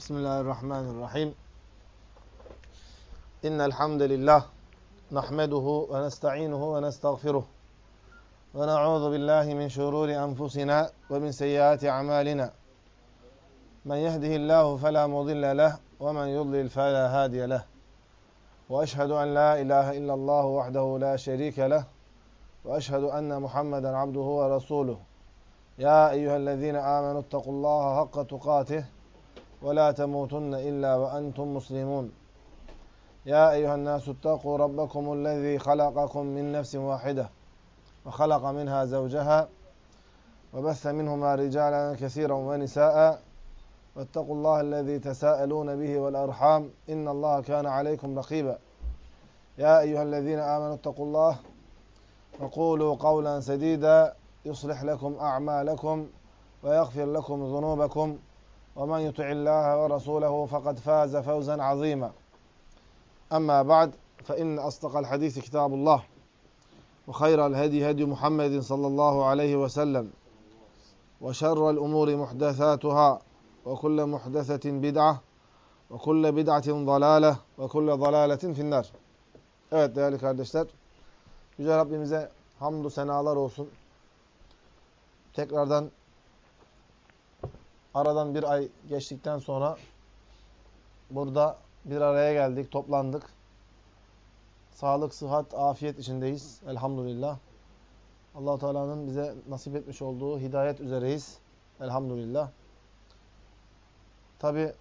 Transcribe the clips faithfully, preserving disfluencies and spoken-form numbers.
Bismillahirrahmanirrahim. İnnel hamdelellahi nahmeduhu ve nestainuhu ve nestağfiruh. Ve na'udzu billahi min şururi enfusina ve min seyyiati a'malina. Men yehdihillahu fela mudille leh ve men yudlil fela hadiye leh. Ve eşhedü en la ilahe illallah vahdehu la şerike leh. Ve eşhedü enne Muhammeden abduhu ve resuluh. Ya eyyühellezine amenuttakullaha hakka tukatih. ولا تموتن إلا وأنتم مسلمون يا أيها الناس اتقوا ربكم الذي خلقكم من نفس واحدة وخلق منها زوجها وبث منهما رجالا كثيرا ونساء واتقوا الله الذي تساءلون به والأرحام إن الله كان عليكم رقيبا يا أيها الذين آمنوا اتقوا الله وقولوا قولا سديدا يصلح لكم أعمالكم ويغفر لكم ذنوبكم ومن يطع الله ورسوله فقد فاز فوزا عظيما أما بعد فإن أصدق الحديث كتاب الله وخير الهدي هدي محمد صلى الله عليه وسلم وشر الأمور محدثاتها وكل محدثة بدعة وكل بدعة ضلالة وكل ضلالة في النار. Evet değerli kardeşler, Yüce Rabbimize hamdü senalar olsun. Tekrardan aradan bir ay geçtikten sonra burada bir araya geldik, toplandık. Sağlık, sıhhat, afiyet içindeyiz. Elhamdülillah. Allah-u Teala'nın bize nasip etmiş olduğu hidayet üzereyiz. Elhamdülillah. Tabi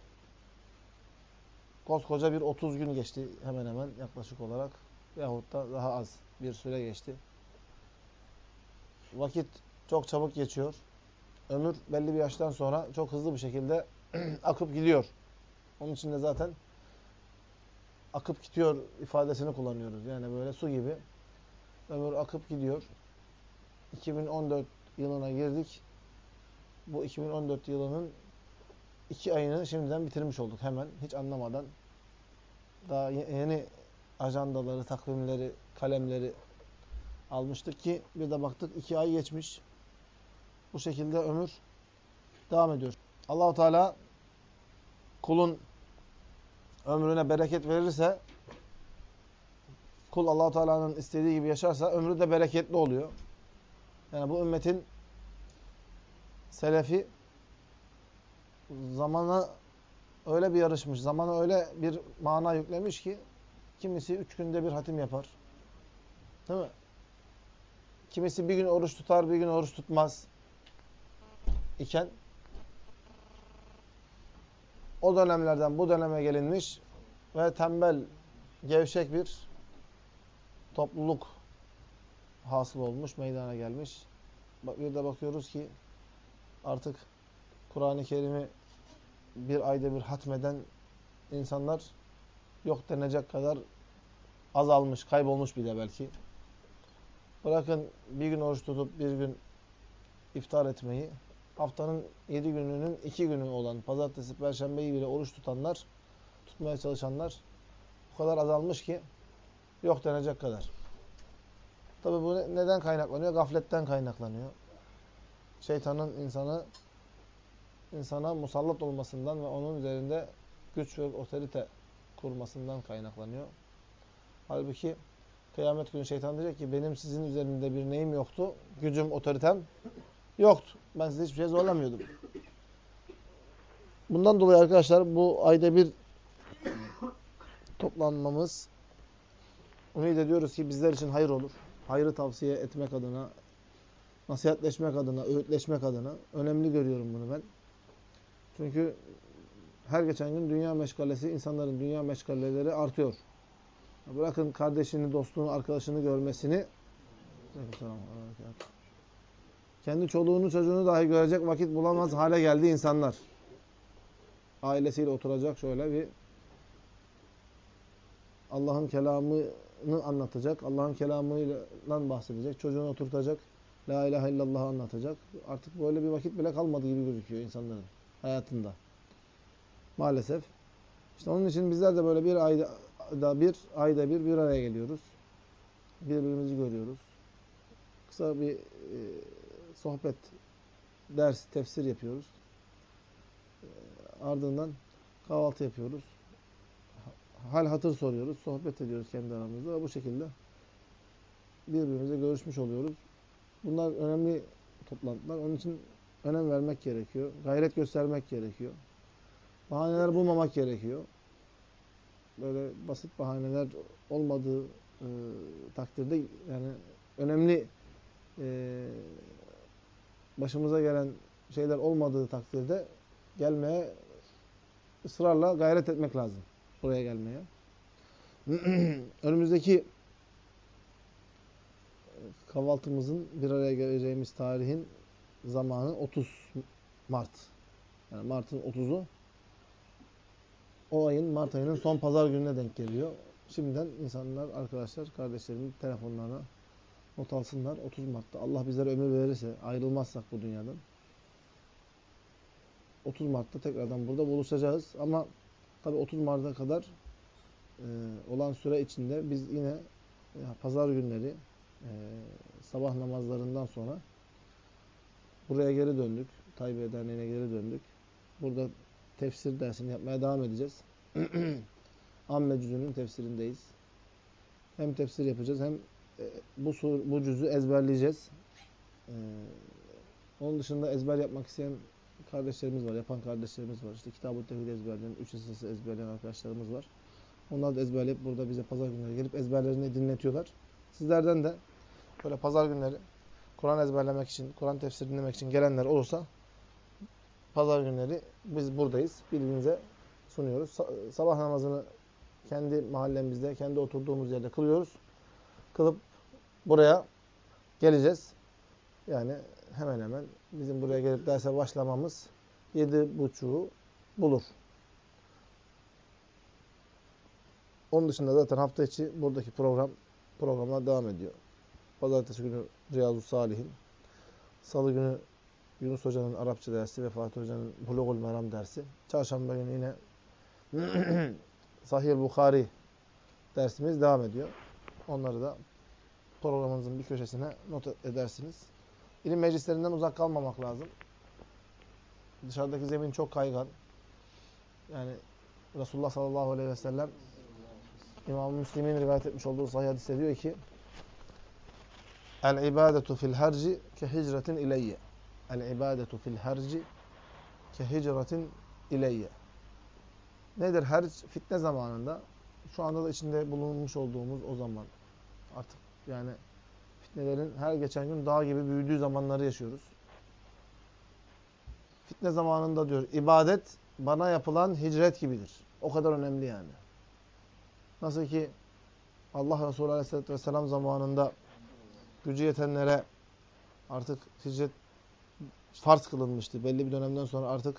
koskoca bir otuz gün geçti hemen hemen yaklaşık olarak. Yahut da daha az bir süre geçti. Vakit çok çabuk geçiyor. Ömür belli bir yaştan sonra çok hızlı bir şekilde akıp gidiyor. Onun için de zaten akıp gidiyor ifadesini kullanıyoruz. Yani böyle su gibi. Ömür akıp gidiyor. iki bin on dört yılına girdik. Bu iki bin on dört yılının iki ayını şimdiden bitirmiş olduk hemen. Hiç anlamadan. Daha yeni ajandaları, takvimleri, kalemleri almıştık ki bir de baktık iki ay geçmiş. Bu şekilde ömür devam ediyor. Allah-u Teala kulun ömrüne bereket verirse, kul Allah-u Teala'nın istediği gibi yaşarsa ömrü de bereketli oluyor. Yani bu ümmetin selefi zamana öyle bir yarışmış, zamana öyle bir mana yüklemiş ki kimisi üç günde bir hatim yapar. Değil mi? Kimisi bir gün oruç tutar, bir gün oruç tutmaz. İken o dönemlerden bu döneme gelinmiş ve tembel, gevşek bir topluluk hasıl olmuş, meydana gelmiş. Bir de bakıyoruz ki artık Kur'an-ı Kerim'i bir ayda bir hatmeden insanlar yok denecek kadar azalmış, kaybolmuş bile belki. Bırakın bir gün oruç tutup bir gün iftar etmeyi, haftanın yedi gününün iki günü olan pazartesi, perşembeyi bile oruç tutanlar, tutmaya çalışanlar o kadar azalmış ki yok denecek kadar. Tabi bu neden kaynaklanıyor? Gafletten kaynaklanıyor. Şeytanın insanı insana musallat olmasından ve onun üzerinde güç ve otorite kurmasından kaynaklanıyor. Halbuki kıyamet günü şeytan diyecek ki benim sizin üzerinde bir neyim yoktu? Gücüm, otoritem yoktu. Ben size hiçbir şey zorlamıyordum. Bundan dolayı arkadaşlar bu ayda bir toplanmamız ümit ediyoruz ki bizler için hayır olur. Hayrı tavsiye etmek adına, nasihatleşmek adına, öğütleşmek adına önemli görüyorum bunu ben. Çünkü her geçen gün dünya meşgalesi, insanların dünya meşgaleleri artıyor. Bırakın kardeşini, dostunu, arkadaşını görmesini, kendi çoluğunu, çocuğunu dahi görecek vakit bulamaz hale geldi insanlar. Ailesiyle oturacak şöyle bir Allah'ın kelamını anlatacak, Allah'ın kelamıyla bahsedecek, çocuğunu oturtacak, La ilahe illallah'ı anlatacak. Artık böyle bir vakit bile kalmadı gibi gözüküyor insanların hayatında. Maalesef. İşte onun için bizler de böyle bir ayda bir, ayda bir bir araya geliyoruz. Birbirimizi görüyoruz. Kısa bir e, sohbet, ders, tefsir yapıyoruz. Ardından kahvaltı yapıyoruz. Hal hatır soruyoruz. Sohbet ediyoruz kendi aramızda. Ve bu şekilde birbirimize görüşmüş oluyoruz. Bunlar önemli toplantılar. Onun için önem vermek gerekiyor. Gayret göstermek gerekiyor. Bahaneler bulmamak gerekiyor. Böyle basit bahaneler olmadığı e, takdirde yani önemli e, başımıza gelen şeyler olmadığı takdirde gelmeye ısrarla gayret etmek lazım. Buraya gelmeye. Önümüzdeki kahvaltımızın bir araya geleceğimiz tarihin zamanı otuz Mart. Yani Mart'ın otuzu o ayın, Mart ayının son pazar gününe denk geliyor. Şimdiden insanlar, arkadaşlar, kardeşlerim telefonlarına not alsınlar. otuz Mart'ta Allah bizlere ömür verirse, ayrılmazsak bu dünyadan otuz Mart'ta tekrardan burada buluşacağız. Ama tabii otuz Mart'a kadar e, olan süre içinde biz yine e, pazar günleri e, sabah namazlarından sonra buraya geri döndük. Taybe Derneği'ne geri döndük. Burada tefsir dersini yapmaya devam edeceğiz. Amme cüzünün tefsirindeyiz. Hem tefsir yapacağız hem e, bu sur, bu cüzü ezberleyeceğiz. E, onun dışında ezber yapmak isteyen kardeşlerimiz var, yapan kardeşlerimiz var. İşte Kitab-ı Tevhid ezberleyen, üç esası ezberleyen arkadaşlarımız var. Onlar da ezberleyip burada bize pazar günleri gelip ezberlerini dinletiyorlar. Sizlerden de böyle pazar günleri Kur'an ezberlemek için, Kur'an tefsiri dinlemek için gelenler olursa pazar günleri biz buradayız. Bilginize sunuyoruz. Sabah namazını kendi mahallemizde, kendi oturduğumuz yerde kılıyoruz. Kılıp buraya geleceğiz. Yani hemen hemen bizim buraya gelip derse başlamamız yedi buçuğu bulur. Onun dışında zaten hafta içi buradaki program programlar devam ediyor. Pazartesi günü Riyazu Salihin, Salı günü Yunus Hoca'nın Arapça dersi ve Fatih Hoca'nın Bulugul Meram dersi. Çarşamba günü yine Sahih Bukhari dersimiz devam ediyor. Onları da programımızın bir köşesine not edersiniz. İlim meclislerinden uzak kalmamak lazım. Dışarıdaki zemin çok kaygan. Yani Resulullah sallallahu aleyhi ve sellem İmam-ı Müslim'in rivayet etmiş olduğu sahih hadiste diyor ki El-ibadetu fil harci ke hicretin ileyye. El-ibadetu fil harci ke hicretin ileyye. Nedir harc? Fitne zamanında. Şu anda da içinde bulunmuş olduğumuz o zaman. Artık yani fitnelerin her geçen gün dağ gibi büyüdüğü zamanları yaşıyoruz. Fitne zamanında diyor, ibadet bana yapılan hicret gibidir. O kadar önemli yani. Nasıl ki Allah Resulü Aleyhisselatü Vesselam zamanında gücü yetenlere artık hicret farz kılınmıştı. Belli bir dönemden sonra artık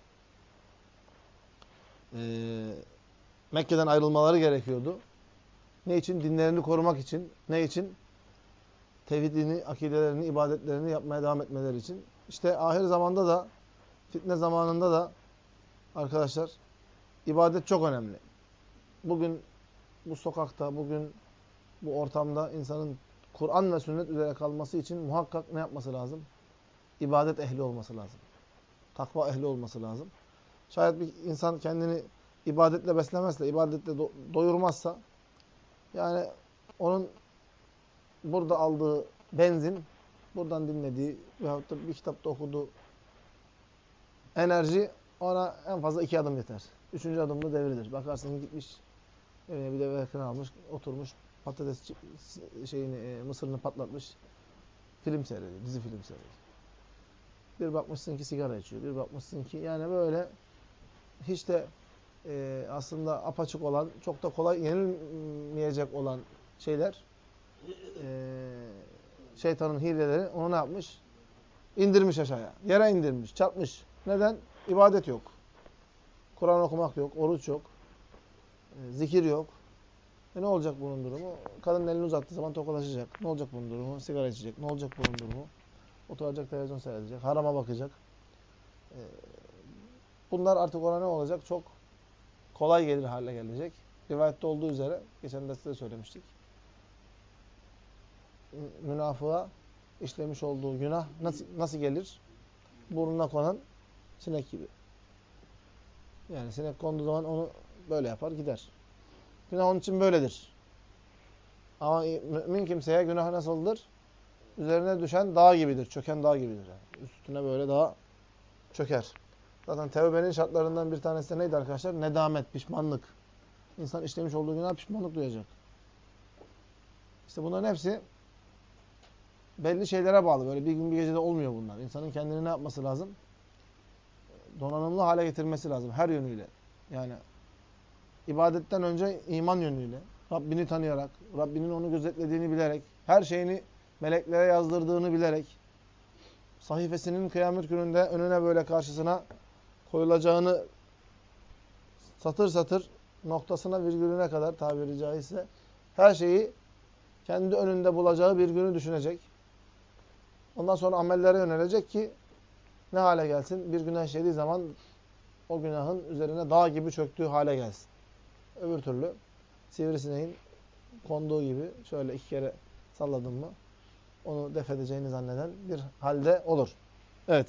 e, Mekke'den ayrılmaları gerekiyordu. Ne için? Dinlerini korumak için. Ne için? Tevhidini, akidelerini, ibadetlerini yapmaya devam etmeleri için. İşte ahir zamanda da, fitne zamanında da arkadaşlar ibadet çok önemli. Bugün bu sokakta, bugün bu ortamda insanın Kur'an ve sünnet üzere kalması için muhakkak ne yapması lazım? İbadet ehli olması lazım. Takva ehli olması lazım. Şayet bir insan kendini ibadetle beslemezse, ibadetle do doyurmazsa yani onun burada aldığı benzin, buradan dinlediği veyahut da bir kitapta okuduğu enerji ona en fazla iki adım yeter. Üçüncü adımda devrilir. Bakarsın gitmiş, evine bir de ekran almış, oturmuş, patates şeyini, e, mısırını patlatmış, film seyrediyor, dizi film seyrediyor. Bir bakmışsın ki sigara içiyor, bir bakmışsın ki yani böyle hiç de e, aslında apaçık olan, çok da kolay yenilmeyecek olan şeyler, e, şeytanın hileleri onu ne yapmış? İndirmiş aşağıya. Yere indirmiş, çarpmış. Neden? İbadet yok. Kur'an okumak yok, oruç yok, e, zikir yok. E ne olacak bunun durumu? Kadın elini uzattığı zaman tokalaşacak. Ne olacak bunun durumu? Sigara içecek. Ne olacak bunun durumu? Oturacak, televizyon seyredecek, harama bakacak. E, bunlar artık ona ne olacak? Çok kolay gelir hale gelecek. Rivayette olduğu üzere, geçen derste de söylemiştik. Münafığa işlemiş olduğu günah nasıl, nasıl gelir? Burnuna konan sinek gibi. Yani sinek konduğu zaman onu böyle yapar gider. Günah onun için böyledir. Ama mümin kimseye günah nasıldır? Üzerine düşen dağ gibidir. Çöken dağ gibidir. Yani. Üstüne böyle dağ çöker. Zaten tevbenin şartlarından bir tanesi de neydi arkadaşlar? Nedamet, pişmanlık. İnsan işlemiş olduğu günah pişmanlık duyacak. İşte bunların hepsi belli şeylere bağlı. Böyle bir gün bir gecede olmuyor bunlar. İnsanın kendini ne yapması lazım? Donanımlı hale getirmesi lazım her yönüyle. Yani ibadetten önce iman yönüyle, Rabbini tanıyarak, Rabbinin onu gözetlediğini bilerek, her şeyini meleklere yazdırdığını bilerek, sahifesinin kıyamet gününde önüne böyle karşısına koyulacağını satır satır noktasına virgülüne kadar tabiri caizse her şeyi kendi önünde bulacağı bir günü düşünecek. Ondan sonra amellere yönelecek ki ne hale gelsin? Bir günah işlediği zaman o günahın üzerine dağ gibi çöktüğü hale gelsin. Öbür türlü sivrisineğin konduğu gibi şöyle iki kere salladın mı onu def edeceğini zanneden bir halde olur. Evet.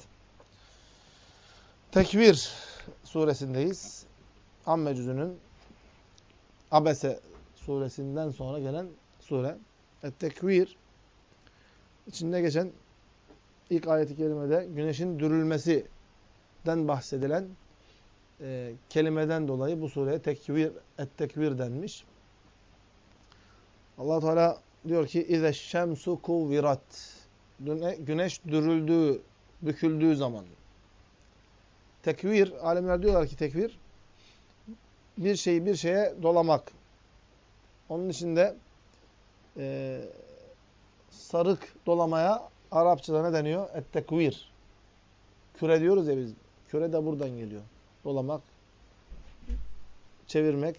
Tekvir suresindeyiz. Amme cüzünün Abese suresinden sonra gelen sure. Et-Tekvir içinde geçen ilk ayet-i kerimede güneşin dürülmesinden bahsedilen e, kelimeden dolayı bu sureye tekvir, et-tekvir denmiş. Allah Teala diyor ki İzeşşemsu kuvvirat. Güneş dürüldüğü, büküldüğü zaman. Tekvir, alimler diyorlar ki tekvir bir şeyi bir şeye dolamak. Onun içinde e, sarık dolamaya Arapçada ne deniyor? Et-tekvir. Küre diyoruz ya biz. Küre de buradan geliyor. Dolamak, çevirmek.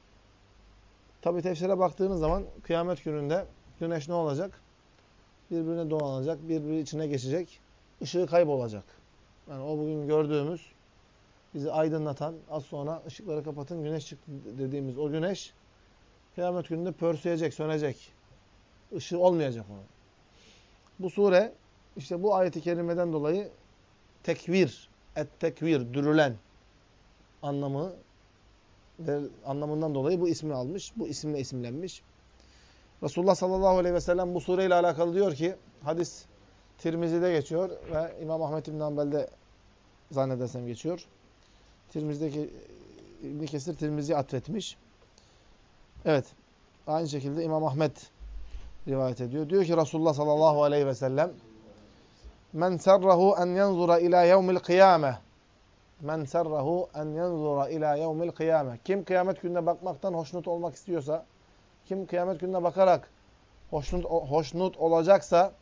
Tabi tefsire baktığınız zaman kıyamet gününde güneş ne olacak? Birbirine dolanacak, birbiri içine geçecek, ışığı kaybolacak. Yani o bugün gördüğümüz, bizi aydınlatan, az sonra ışıkları kapatın güneş çıktı dediğimiz o güneş kıyamet gününde pörsüyecek, sönecek. Işığı olmayacak onun. Bu sure işte bu ayet-i kerimeden dolayı tekvir, et-tekvir, dürülen anlamı anlamından dolayı bu ismi almış. Bu isimle isimlenmiş. Resulullah sallallahu aleyhi ve sellem bu sureyle alakalı diyor ki hadis Tirmizi'de geçiyor ve İmam Ahmed İbn Hanbel'de zannedersem geçiyor. Tirmizi'deki İbn Kesir Tirmizi'ye atfetmiş. Evet. Aynı şekilde İmam Ahmed rivayet ediyor. Diyor ki Resulullah sallallahu aleyhi ve sellem Men serrahu en yanzura ila yevmil kıyame Men serrahu en yanzura ila yevmil kıyame Kim kıyamet gününe bakmaktan hoşnut olmak istiyorsa, kim kıyamet gününe bakarak hoşnut, hoşnut olacaksa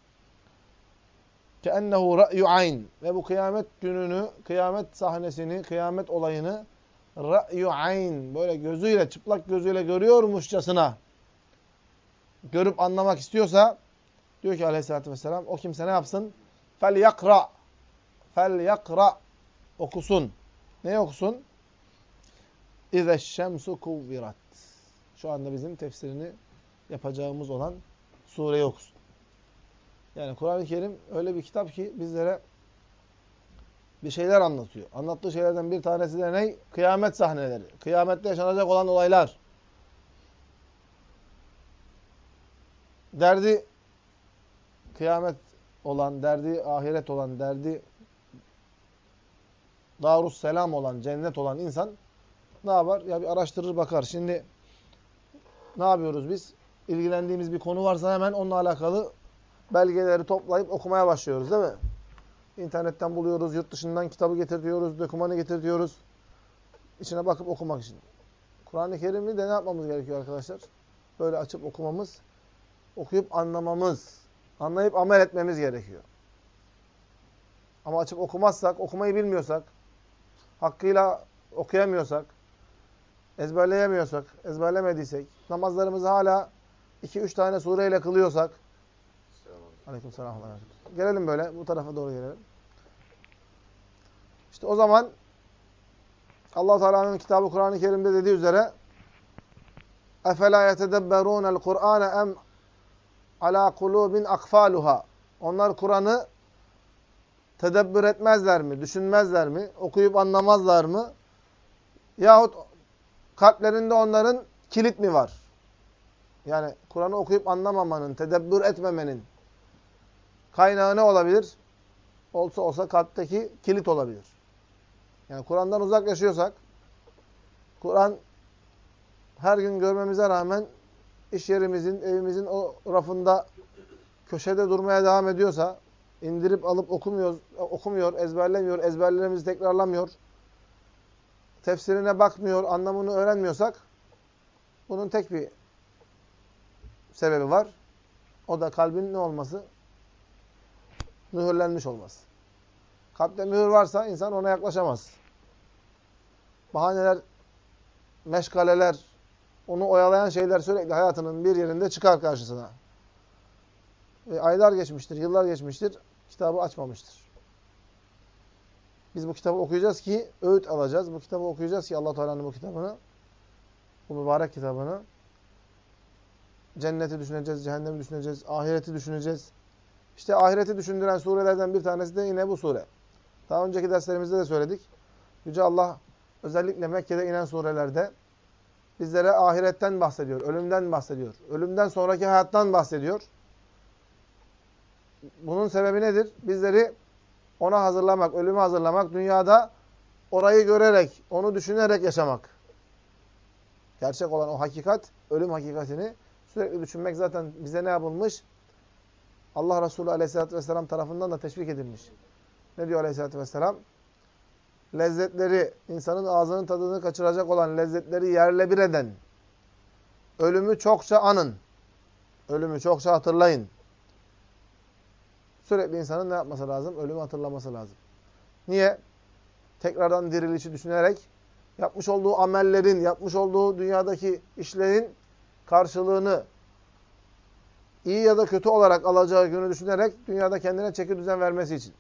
keennehu ra'yu ayn ve bu kıyamet gününü, kıyamet sahnesini, kıyamet olayını ra'yu ayn böyle gözüyle, çıplak gözüyle görüyormuşçasına görüp anlamak istiyorsa diyor ki aleyhissalatü vesselam o kimse ne yapsın? Fel yakra fel yakra okusun. Ne okusun? İzeşşemsu kuvvirat. Şu anda bizim tefsirini yapacağımız olan sureyi okusun. Yani Kur'an-ı Kerim öyle bir kitap ki bizlere bir şeyler anlatıyor. Anlattığı şeylerden bir tanesi de ne? Kıyamet sahneleri. Kıyamette yaşanacak olan olaylar. Derdi kıyamet olan, derdi ahiret olan, derdi Darusselam olan, cennet olan insan ne yapar? Ya bir araştırır bakar. Şimdi ne yapıyoruz biz? İlgilendiğimiz bir konu varsa hemen onunla alakalı belgeleri toplayıp okumaya başlıyoruz değil mi? İnternetten buluyoruz, yurt dışından kitabı getirtiyoruz, dokümanı getirtiyoruz. İçine bakıp okumak için. Kur'an-ı Kerim'i de ne yapmamız gerekiyor arkadaşlar? Böyle açıp okumamız, okuyup anlamamız, anlayıp amel etmemiz gerekiyor. Ama açıp okumazsak, okumayı bilmiyorsak, hakkıyla okuyamıyorsak, ezberleyemiyorsak, ezberlemediysek, namazlarımızı hala iki üç tane sureyle kılıyorsak, aleykümselam. Gelelim böyle, bu tarafa doğru gelelim. İşte o zaman Allah Teala'nın kitabı Kur'an-ı Kerim'de dediği üzere اَفَلَا يَتَدَبَّرُونَ الْقُرْآنَ اَمْ عَلَى قُلُوبٍ اَقْفَالُهَا Onlar Kur'an'ı tedebbür etmezler mi, düşünmezler mi, okuyup anlamazlar mı? Yahut kalplerinde onların kilit mi var? Yani Kur'an'ı okuyup anlamamanın, tedebbür etmemenin kaynağı ne olabilir? Olsa olsa kalpteki kilit olabilir. Yani Kur'an'dan uzak yaşıyorsak, Kur'an her gün görmemize rağmen iş yerimizin, evimizin o rafında, köşede durmaya devam ediyorsa, indirip alıp okumuyor, okumuyor, ezberlemiyor, ezberlerimizi tekrarlamıyor, tefsirine bakmıyor, anlamını öğrenmiyorsak, bunun tek bir sebebi var. O da kalbin ne olması? Mühürlenmiş olması. Kalpte mühür varsa insan ona yaklaşamaz. Bahaneler, meşgaleler, onu oyalayan şeyler sürekli hayatının bir yerinde çıkar karşısına. Ve aylar geçmiştir, yıllar geçmiştir, kitabı açmamıştır. Biz bu kitabı okuyacağız ki öğüt alacağız. Bu kitabı okuyacağız ki Allah Teala'nın bu kitabını, bu mübarek kitabını, cenneti düşüneceğiz, cehennemi düşüneceğiz, ahireti düşüneceğiz. İşte ahireti düşündüren surelerden bir tanesi de yine bu sure. Daha önceki derslerimizde de söyledik. Yüce Allah özellikle Mekke'de inen surelerde bizlere ahiretten bahsediyor, ölümden bahsediyor. Ölümden sonraki hayattan bahsediyor. Bunun sebebi nedir? Bizleri ona hazırlamak, ölüme hazırlamak, dünyada orayı görerek, onu düşünerek yaşamak. Gerçek olan o hakikat, ölüm hakikatini sürekli düşünmek zaten bize ne yapılmış? Allah Resulü Aleyhisselatü Vesselam tarafından da teşvik edilmiş. Ne diyor Aleyhisselatü Vesselam? Lezzetleri, insanın ağzının tadını kaçıracak olan lezzetleri yerle bir eden, ölümü çokça anın, ölümü çokça hatırlayın. Sürekli insanın ne yapması lazım? Ölümü hatırlaması lazım. Niye? Tekrardan dirilişi düşünerek, yapmış olduğu amellerin, yapmış olduğu dünyadaki işlerin karşılığını iyi ya da kötü olarak alacağı günü düşünerek dünyada kendine çeki düzen vermesi için.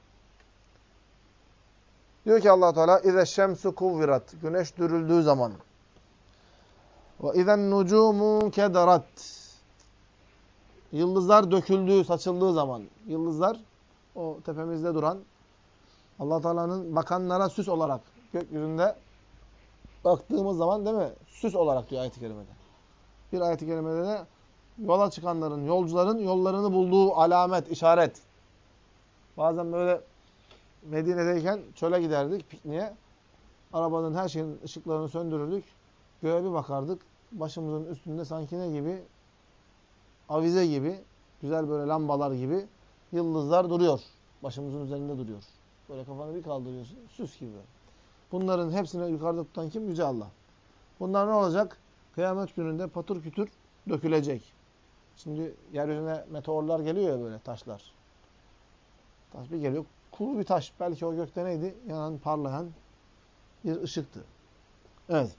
Diyor ki Allah Teala: "İze şemsu kuvvirat." Güneş dürüldüğü zaman. Ve izen nucumu kederat. Yıldızlar döküldüğü, saçıldığı zaman. Yıldızlar o tepemizde duran Allah Teala'nın bakanlara süs olarak gökyüzünde baktığımız zaman değil mi? Süs olarak diyor ayet-i kerimede. Bir ayet-i kerimede de yola çıkanların, yolcuların yollarını bulduğu alamet, işaret. Bazen böyle Medine'deyken çöle giderdik pikniğe. Arabanın her şeyin ışıklarını söndürürdük. Göğe bir bakardık. Başımızın üstünde sanki ne gibi? Avize gibi, güzel böyle lambalar gibi yıldızlar duruyor. Başımızın üzerinde duruyor. Böyle kafanı bir kaldırıyorsun, süs gibi. Bunların hepsini yukarıda tutan kim? Yüce Allah. Bunlar ne olacak? Kıyamet gününde patır kütür dökülecek. Şimdi yeryüzüne meteorlar geliyor ya böyle taşlar. Taş bir geliyor. Kuru bir taş. Belki o gökte neydi? Yanan, parlayan bir ışıktı. Evet.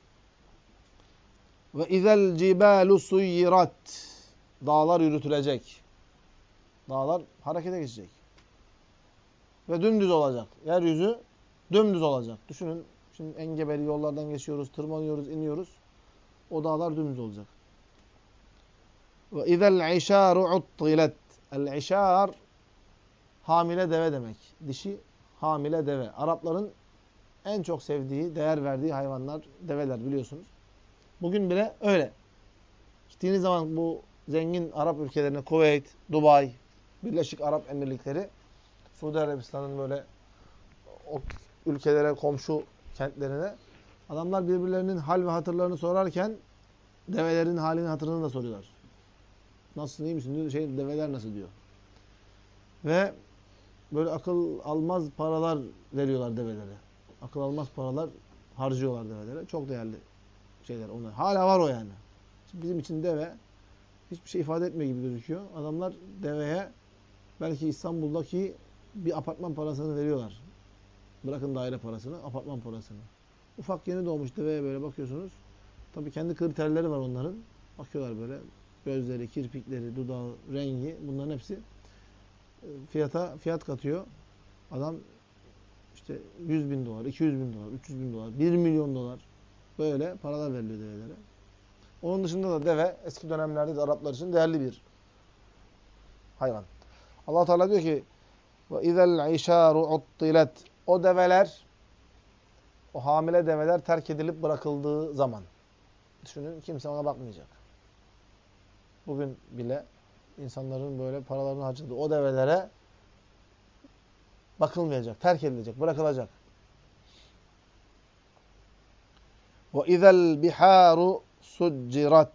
Ve izel cibalu suyirat. Dağlar yürütülecek. Dağlar harekete geçecek. Ve dümdüz olacak. Yeryüzü dümdüz olacak. Düşünün, şimdi engebeli yollardan geçiyoruz, tırmanıyoruz, iniyoruz. O dağlar dümdüz olacak. Ve izel işaru uttilet. El işar hamile deve demek. Dişi hamile deve. Arapların en çok sevdiği, değer verdiği hayvanlar develer biliyorsunuz. Bugün bile öyle. Gittiğiniz zaman bu zengin Arap ülkelerine, Kuveyt, Dubai, Birleşik Arap Emirlikleri, Suudi Arabistan'ın böyle o ülkelere, komşu kentlerine adamlar birbirlerinin hal ve hatırlarını sorarken develerin halini, hatırını da soruyorlar. Nasılsın, iyi misin diyor. Şey, develer nasıl diyor. Ve böyle akıl almaz paralar veriyorlar develere. Akıl almaz paralar harcıyorlar develere. Çok değerli şeyler onlar. Hala var o yani. Şimdi bizim için deve hiçbir şey ifade etmiyor gibi gözüküyor. Adamlar deveye belki İstanbul'daki bir apartman parasını veriyorlar. Bırakın daire parasını, apartman parasını. Ufak yeni doğmuş deveye böyle bakıyorsunuz. Tabii kendi kriterleri var onların. Bakıyorlar böyle. Gözleri, kirpikleri, dudağı, rengi, bunların hepsi fiyata fiyat katıyor. Adam işte yüz bin dolar, iki yüz bin dolar, üç yüz bin dolar, bir milyon dolar böyle paralar veriliyor develere. Onun dışında da deve eski dönemlerde de Araplar için değerli bir hayvan. Allah Teala diyor ki: "Ve izel işaru uttilet." O develer, o hamile develer terk edilip bırakıldığı zaman. Düşünün, kimse ona bakmayacak. Bugün bile insanların böyle paralarını harcadığı o develere bakılmayacak, terk edilecek, bırakılacak. وَاِذَا الْبِحَارُ سُجِّرَتْ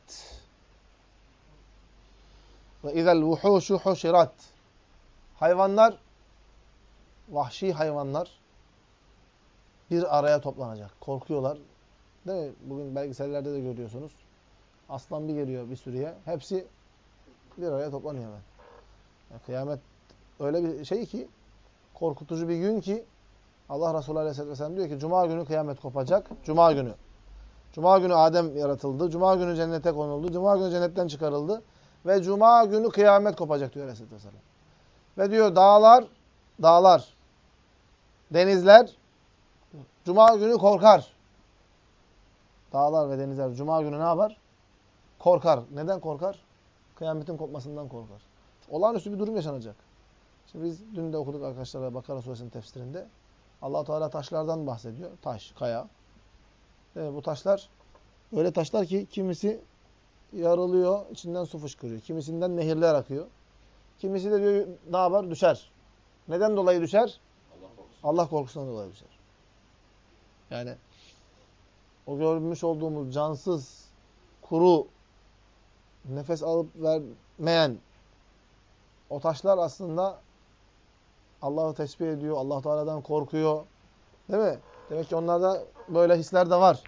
وَاِذَا الْوُحُوشُ حُشِرَتْ Hayvanlar, vahşi hayvanlar bir araya toplanacak. Korkuyorlar. Değil mi? Bugün belgesellerde de görüyorsunuz. Aslan bir geliyor bir sürüye. Hepsi bir araya toplanıyor hemen. Yani kıyamet öyle bir şey ki, korkutucu bir gün ki, Allah Resulü Aleyhisselatü Vesselam diyor ki, Cuma günü kıyamet kopacak. Cuma günü. Cuma günü Adem yaratıldı. Cuma günü cennete konuldu. Cuma günü cennetten çıkarıldı. Ve Cuma günü kıyamet kopacak diyor Aleyhisselatü Vesselam. Ve diyor dağlar, dağlar, denizler Cuma günü korkar. Dağlar ve denizler Cuma günü ne yapar? Korkar. Neden korkar? Kıyametin kopmasından korkar. Olağanüstü bir durum yaşanacak. Şimdi biz dün de okuduk arkadaşlar Bakara Suresinin tefsirinde. Allah-u Teala taşlardan bahsediyor. Taş, kaya. Evet, bu taşlar öyle taşlar ki kimisi yarılıyor, içinden su fışkırıyor. Kimisinden nehirler akıyor. Kimisi de diyor ne yapar? Düşer. Neden dolayı düşer? Allah korkusundan. Allah korkusundan dolayı düşer. Yani o görmüş olduğumuz cansız, kuru, nefes alıp vermeyen o taşlar aslında Allah'ı tesbih ediyor, Allah Teala'dan korkuyor. Değil mi? Demek ki onlarda böyle hisler de var.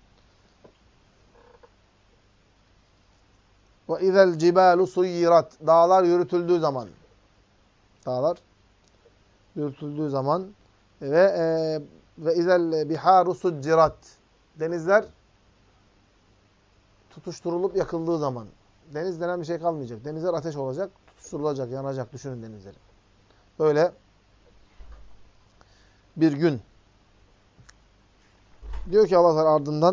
Ve izel cibalu suyirat. Dağlar yürütüldüğü zaman. Dağlar yürütüldüğü zaman ve e, ve izel biharu sucirat. Denizler tutuşturulup yakıldığı zaman. Deniz denen bir şey kalmayacak. Denizler ateş olacak, tutuşturulacak, yanacak. Düşünün denizleri. Böyle bir gün. Diyor ki Allah Teala ardından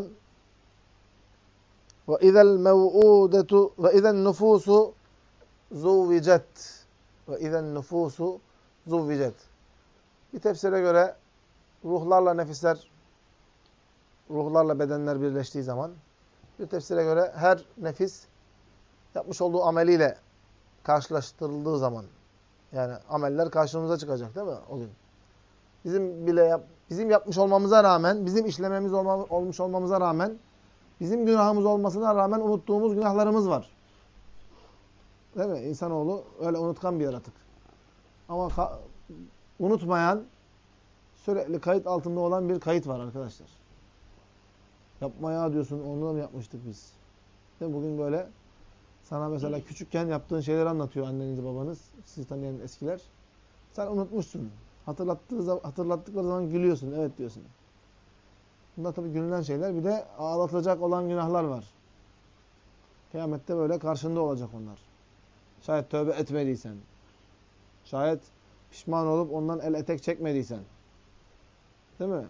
ve izel mev'udetu ve izen nufusu zuvvicet ve izen nufusu zuvvicet. Bir tefsire göre ruhlarla nefisler, ruhlarla bedenler birleştiği zaman, bir tefsire göre her nefis yapmış olduğu ameliyle karşılaştırıldığı zaman, yani ameller karşımıza çıkacak değil mi o gün? Bizim bile yap, bizim yapmış olmamıza rağmen, bizim işlememiz olma, olmuş olmamıza rağmen, bizim günahımız olmasına rağmen unuttuğumuz günahlarımız var. Değil mi? İnsanoğlu öyle unutkan bir yaratık. Ama unutmayan, sürekli kayıt altında olan bir kayıt var arkadaşlar. Yapmaya diyorsun, onu da mı yapmıştık biz? Değil mi? Bugün böyle sana mesela küçükken yaptığın şeyleri anlatıyor anneniz babanız, sizi tanıyan eskiler. Sen unutmuşsun. Hatırlattığı, hatırlattıkları zaman gülüyorsun, evet diyorsun. Bunlar tabii gülünen şeyler. Bir de ağlatacak olan günahlar var. Kıyamette böyle karşında olacak onlar. Şayet tövbe etmediysen, şayet pişman olup ondan el etek çekmediysen. Değil mi?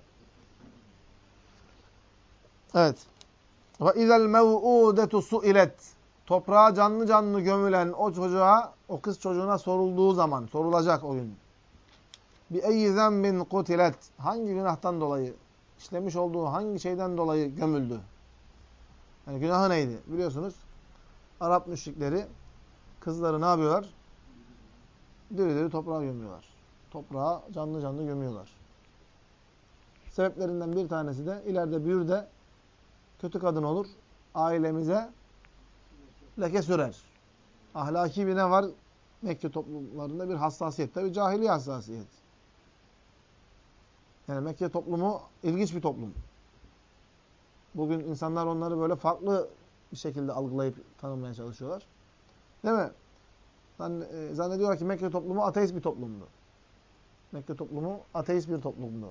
Evet. Ve izel mev'udetu su'ilet. Toprağa canlı canlı gömülen o çocuğa, o kız çocuğuna sorulduğu zaman, sorulacak o gün. Bi eyyi zenbin kutilet. Hangi günahtan dolayı, işlemiş olduğu hangi şeyden dolayı gömüldü? Yani günahı neydi? Biliyorsunuz Arap müşrikleri kızları ne yapıyorlar? Diri diri toprağa gömüyorlar. Toprağa canlı canlı gömüyorlar. Sebeplerinden bir tanesi de ileride büyür de kötü kadın olur. Ailemize leke sürer. Ahlaki bir ne var? Mekke toplumlarında bir hassasiyet. Tabi cahiliye hassasiyet. Yani Mekke toplumu ilginç bir toplum. Bugün insanlar onları böyle farklı bir şekilde algılayıp tanımaya çalışıyorlar. Değil mi? Zannediyorlar ki Mekke toplumu ateist bir toplumdu. Mekke toplumu ateist bir toplumdu.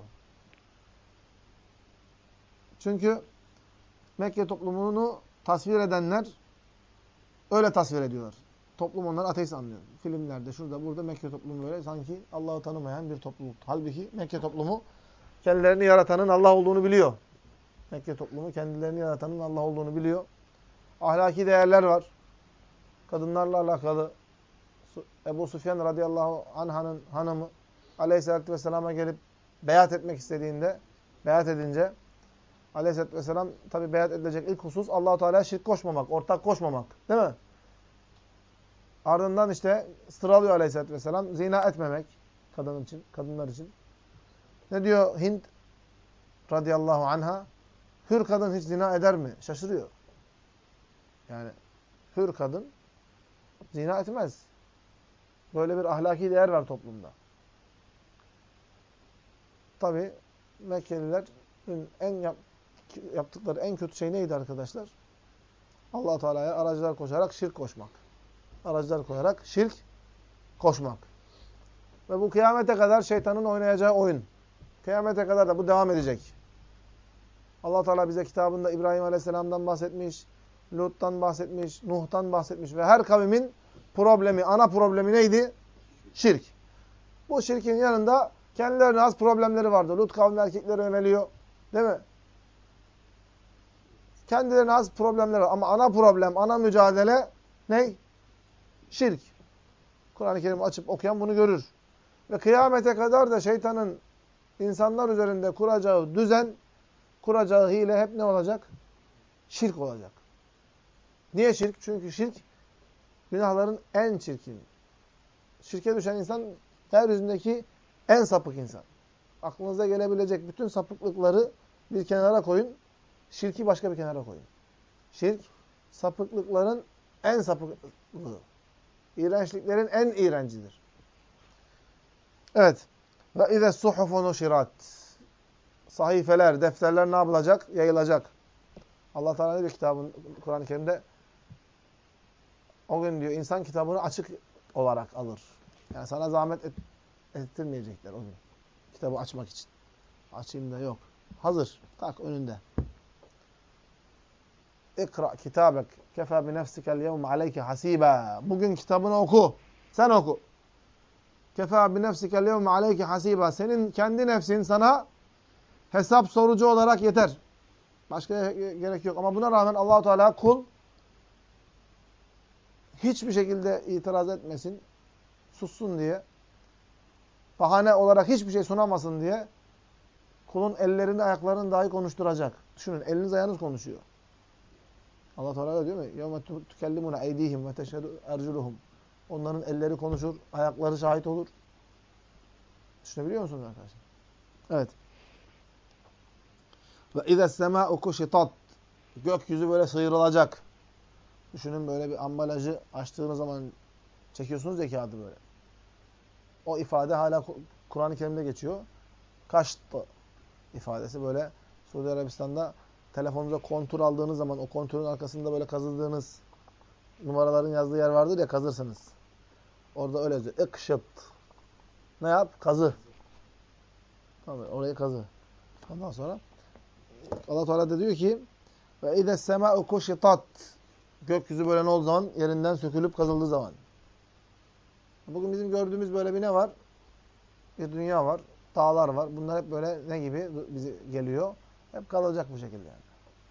Çünkü Mekke toplumunu tasvir edenler öyle tasvir ediyorlar. Toplum onları ateist anlıyor. Filmlerde, şurada, burada Mekke toplumu böyle sanki Allah'ı tanımayan bir topluluk. Halbuki Mekke toplumu kendilerini yaratanın Allah olduğunu biliyor. Mekke toplumu kendilerini yaratanın Allah olduğunu biliyor. Ahlaki değerler var. Kadınlarla alakalı. Ebu Süfyan radıyallahu anh'ın hanımı Aleyhisselatü Vesselam'a gelip beyat etmek istediğinde beyat edince Aleyhisselatü Vesselam tabi beyat edilecek ilk husus Allah-u Teala'ya şirk koşmamak, ortak koşmamak. Değil mi? Ardından işte sıralıyor Aleyhisselatü Vesselam. Zina etmemek kadın için, kadınlar için. Ne diyor Hind radıyallahu anha? Hür kadın hiç zina eder mi? Şaşırıyor. Yani hür kadın zina etmez. Böyle bir ahlaki değer var toplumda. Tabi Mekkelilerin en yap, yaptıkları en kötü şey neydi arkadaşlar? Allah Teala'ya aracılar koşarak şirk koşmak. Aracılar koyarak şirk koşmak. Ve bu kıyamete kadar şeytanın oynayacağı oyun. Kıyamete kadar da bu devam edecek. Allah Teala bize kitabında İbrahim Aleyhisselam'dan bahsetmiş, Lut'tan bahsetmiş, Nuh'tan bahsetmiş ve her kavmin problemi, ana problemi neydi? Şirk. Bu şirkin yanında kendilerine az problemleri vardı. Lut kavmi erkeklere yöneliyor. Değil mi? Kendilerine az problemleri var. Ama ana problem, ana mücadele ne? Şirk. Kur'an-ı Kerim açıp okuyan bunu görür. Ve kıyamete kadar da şeytanın insanlar üzerinde kuracağı düzen, kuracağı hile hep ne olacak? Şirk olacak. Niye şirk? Çünkü şirk günahların en çirkin. Şirke düşen insan yeryüzündeki en sapık insan. Aklınıza gelebilecek bütün sapıklıkları bir kenara koyun. Şirki başka bir kenara koyun. Şirk sapıklıkların en sapıklığı. İğrençliklerin en iğrencidir. Evet. Ve ize suhufu nuşirat. Sahifeler, defterler ne yapılacak? Yayılacak. Allah Teala diyor kitabın Kur'an-ı Kerim'de o gün diyor insan kitabını açık olarak alır. Yani sana zahmet et, ettirmeyecekler o gün. Kitabı açmak için. Açayım da yok. Hazır. Tak önünde. İkra kitabek kefa bi nefsikel yevm aleyke hasiba. Bugün kitabını oku. Sen oku. Kefa bi nefsikel yevm aleyke hasiba. Senin kendi nefsin sana hesap sorucu olarak yeter. Başka gerek yok. Ama buna rağmen Allah-u Teala kul hiçbir şekilde itiraz etmesin, sussun diye, bahane olarak hiçbir şey sunamasın diye kulun ellerini, ayaklarını dahi konuşturacak. Düşünün, eliniz ayağınız konuşuyor. Allah Teala öyle diyor mu? يَوْمَ تُكَلِّمُنَا اَيْد۪يهِمْ وَتَشْهَدُ اَرْجُلُهُمْ. Onların elleri konuşur, ayakları şahit olur. Düşünebiliyor musunuz arkadaşlar? Evet. Ve اِذَا السَّمَاءُ كُشِطَتْ. Gökyüzü böyle sıyrılacak. Düşünün böyle bir ambalajı açtığınız zaman çekiyorsunuz ya kağıdı böyle. O ifade hala Kur'an-ı Kerim'de geçiyor. Kaştı ifadesi böyle Suudi Arabistan'da telefonunuza kontur aldığınız zaman o kontürün arkasında böyle kazıdığınız numaraların yazdığı yer vardır ya, kazırsınız. Orada öyle yazıyor. İkşıt. Ne yap? Kazı. Tamam, orayı kazı. Ondan sonra Allah Teala da diyor ki ve ides sema'u kuşitat. Gökyüzü böyle ne olduğu zaman? Yerinden sökülüp kazıldığı zaman. Bugün bizim gördüğümüz böyle bir ne var? Bir dünya var. Dağlar var. Bunlar hep böyle ne gibi bize geliyor? Hep kalacak bu şekilde yani.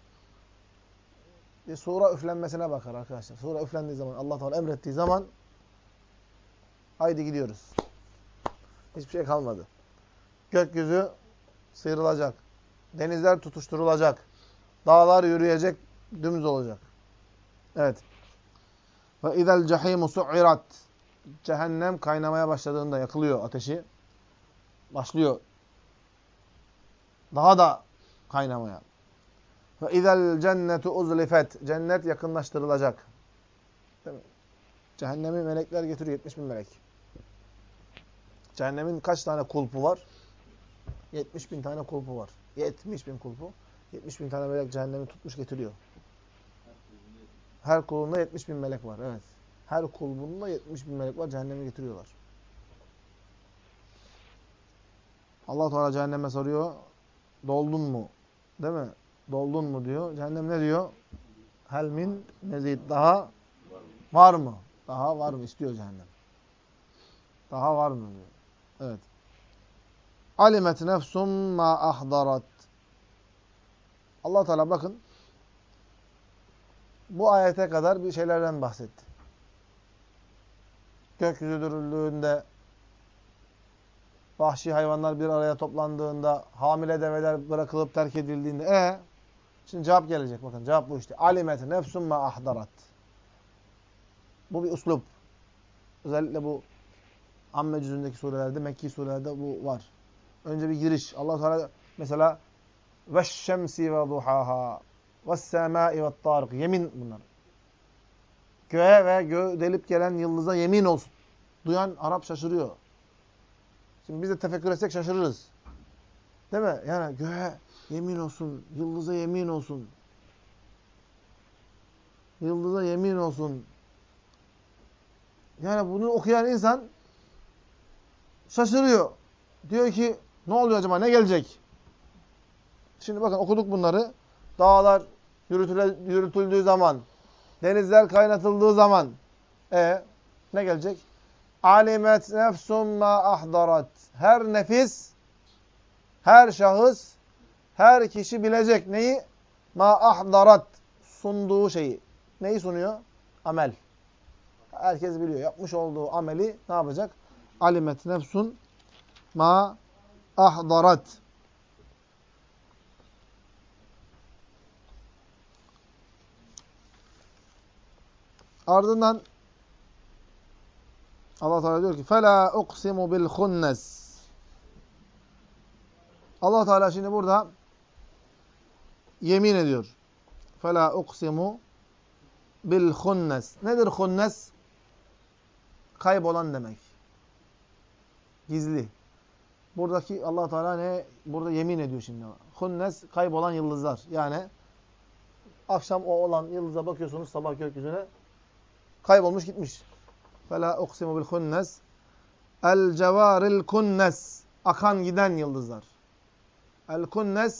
Bir sura üflenmesine bakar arkadaşlar. Sura üflendiği zaman, Allah Teala emrettiği zaman haydi gidiyoruz. Hiçbir şey kalmadı. Gökyüzü sıyrılacak. Denizler tutuşturulacak. Dağlar yürüyecek, dümdüz olacak. Evet. Ve izel cehimu su'irat. Cehennem kaynamaya başladığında, yakılıyor ateşi. Başlıyor. Daha da kaynamaya. Ve izel cennetu uzlifet. Cennet yakınlaştırılacak. Değil mi? Cehennemi melekler getiriyor. yetmiş bin melek. Cehennemin kaç tane kulpu var? yetmiş bin tane kulpu var. yetmiş bin kulpu. yetmiş bin tane melek cehennemi tutmuş getiriyor. Her kulunda yetmiş bin melek var. Evet. Her kulbunda yetmiş bin melek var. Cehennemi getiriyorlar. Allah Teala cehenneme soruyor. Doldun mu? Değil mi? Doldun mu diyor. Cehennem ne diyor? Hel min mezid. Daha var mı? Daha var mı? İstiyor cehennem. Daha var mı diyor. Evet. Alimet nefsum ma ahdarat. Allah Teala bakın bu ayete kadar bir şeylerden bahsetti. Gökyüzü dürüldüğünde vahşi hayvanlar bir araya toplandığında, hamile develer bırakılıp terk edildiğinde, e şimdi cevap gelecek. Bakın cevap bu işte. Alimet nefsum ma ahdarat. Bu bir üslup. Özellikle bu Amme cüzündeki surelerde, Mekki surelerde bu var. Önce bir giriş. Allah Teala mesela veşşemsi ve duhaha ve's-semai ve't-tariq. Yemin bunlar. Göğe ve göğü delip gelen yıldıza yemin olsun. Duyan Arap şaşırıyor. Şimdi biz de tefekkür etsek şaşırırız. Değil mi? Yani göğe yemin olsun, yıldıza yemin olsun. Yıldıza yemin olsun. Yani bunu okuyan insan şaşırıyor. Diyor ki ne oluyor acaba, ne gelecek? Şimdi bakın okuduk bunları. Dağlar yürütüldüğü zaman, denizler kaynatıldığı zaman e ne gelecek? Alimet nefsum ma ahdarat. Her nefis, her şahıs, her kişi bilecek neyi? Ma ahdarat. Sunduğu şeyi. Neyi sunuyor? Amel. Herkes biliyor. Yapmış olduğu ameli ne yapacak? Alimet nefsun ma ahdarat. Ardından Allah Teala diyor ki فَلَا اُقْسِمُ بِالْخُنَّسِ. Allah Teala şimdi burada yemin ediyor. فَلَا اُقْسِمُ بِالْخُنَّسِ. Nedir hunnes? Kaybolan demek. Gizli. Buradaki Allah Teala ne? Burada yemin ediyor şimdi. Hunnes kaybolan yıldızlar. Yani akşam o olan yıldıza bakıyorsunuz sabah gökyüzüne. Kaybolmuş gitmiş. فَلَا اُقْسِمُ بِالْخُنَّسِ El-cevaril kunnes. Akan giden yıldızlar. El-kunnes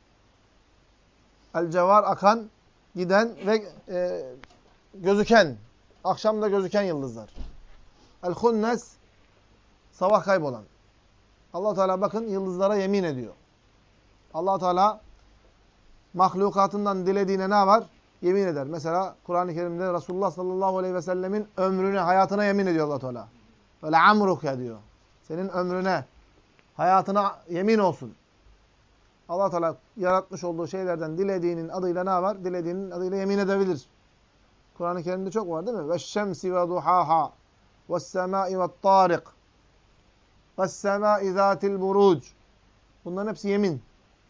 El-cevar akan, giden ve e, gözüken. Akşamda gözüken yıldızlar. El-kunnes sabah kaybolan. Allah Teala bakın yıldızlara yemin ediyor. Allah Teala mahlukatından dilediğine ne var? Yemin eder. Mesela Kur'an-ı Kerim'de Resulullah sallallahu aleyhi ve sellemin ömrüne, hayatına yemin ediyor Allah Teala. Böyle amruke diyor. Senin ömrüne, hayatına yemin olsun. Allah Teala yaratmış olduğu şeylerden dilediğinin adıyla ne var? Dilediğinin adıyla yemin edebilir. Kur'an-ı Kerim'de çok var değil mi? Veşşemsi ve duhaha ve's-semai ve't-tariq ve's-semai zâtil buruc. Bunların hepsi yemin.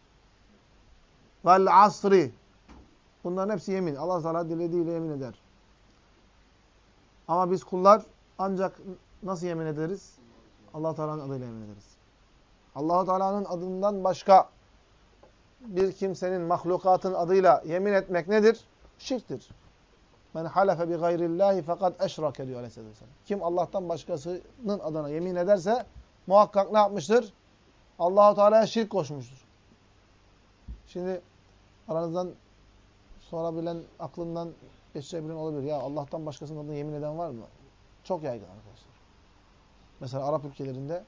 Vel asri. Bunların hepsi yemin. Allah Teala dilediğiyle yemin eder. Ama biz kullar ancak nasıl yemin ederiz? Allah Teala'nın adıyla yemin ederiz. Allah Teala'nın adından başka bir kimsenin, mahlukatın adıyla yemin etmek nedir? Şirktir. Men halefe bi gayrillahi fakat eşrake diyor Aleyhisselatü Vesselam. Kim Allah'tan başkasının adına yemin ederse muhakkak ne yapmıştır? Allah Teala'ya şirk koşmuştur. Şimdi aranızdan sorabilen, aklından geçirebilen olabilir. Ya Allah'tan başkasının adına yemin eden var mı? Çok yaygın arkadaşlar. Mesela Arap ülkelerinde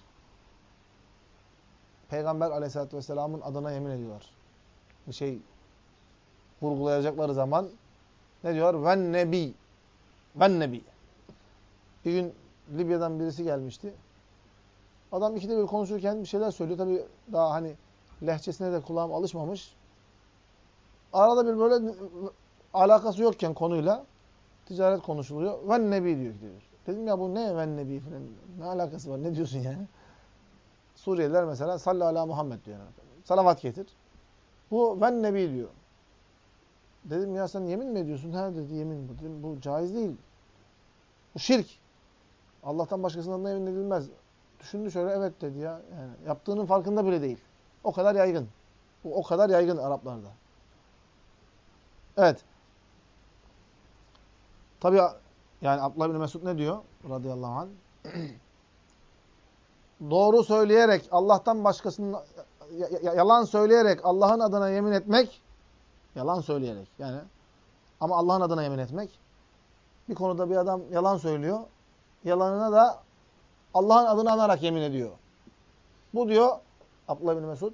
Peygamber Aleyhisselatü Vesselam'ın adına yemin ediyorlar. Bir şey vurgulayacakları zaman ne diyor? Ven nebi. Ven nebi. Bir gün Libya'dan birisi gelmişti. Adam ikide bir konuşurken bir şeyler söylüyor. Tabii daha hani lehçesine de kulağım alışmamış. Arada bir böyle alakası yokken konuyla ticaret konuşuluyor. Ven nebi diyor. diyor. Dedim ya bu ne ven nebi falan. Ne alakası var? Ne diyorsun yani? Suriyeliler mesela salli ala Muhammed diyor. Salavat getir. Bu ven nebi diyor. Dedim ya sen yemin mi ediyorsun? Ha dedi yemin bu. Dedim bu caiz değil. Bu şirk. Allah'tan başkasının adına yemin edilmez. Düşündü şöyle evet dedi ya. Yani yaptığının farkında bile değil. O kadar yaygın. Bu o kadar yaygın Araplarda. Evet. Tabii yani Abdullah bin Mesud ne diyor? Radıyallahu anh. Doğru söyleyerek, Allah'tan başkasının yalan söyleyerek Allah'ın adına yemin etmek, yalan söyleyerek yani ama Allah'ın adına yemin etmek. Bir konuda bir adam yalan söylüyor. Yalanına da Allah'ın adını anarak yemin ediyor. Bu diyor Abdullah bin Mesud,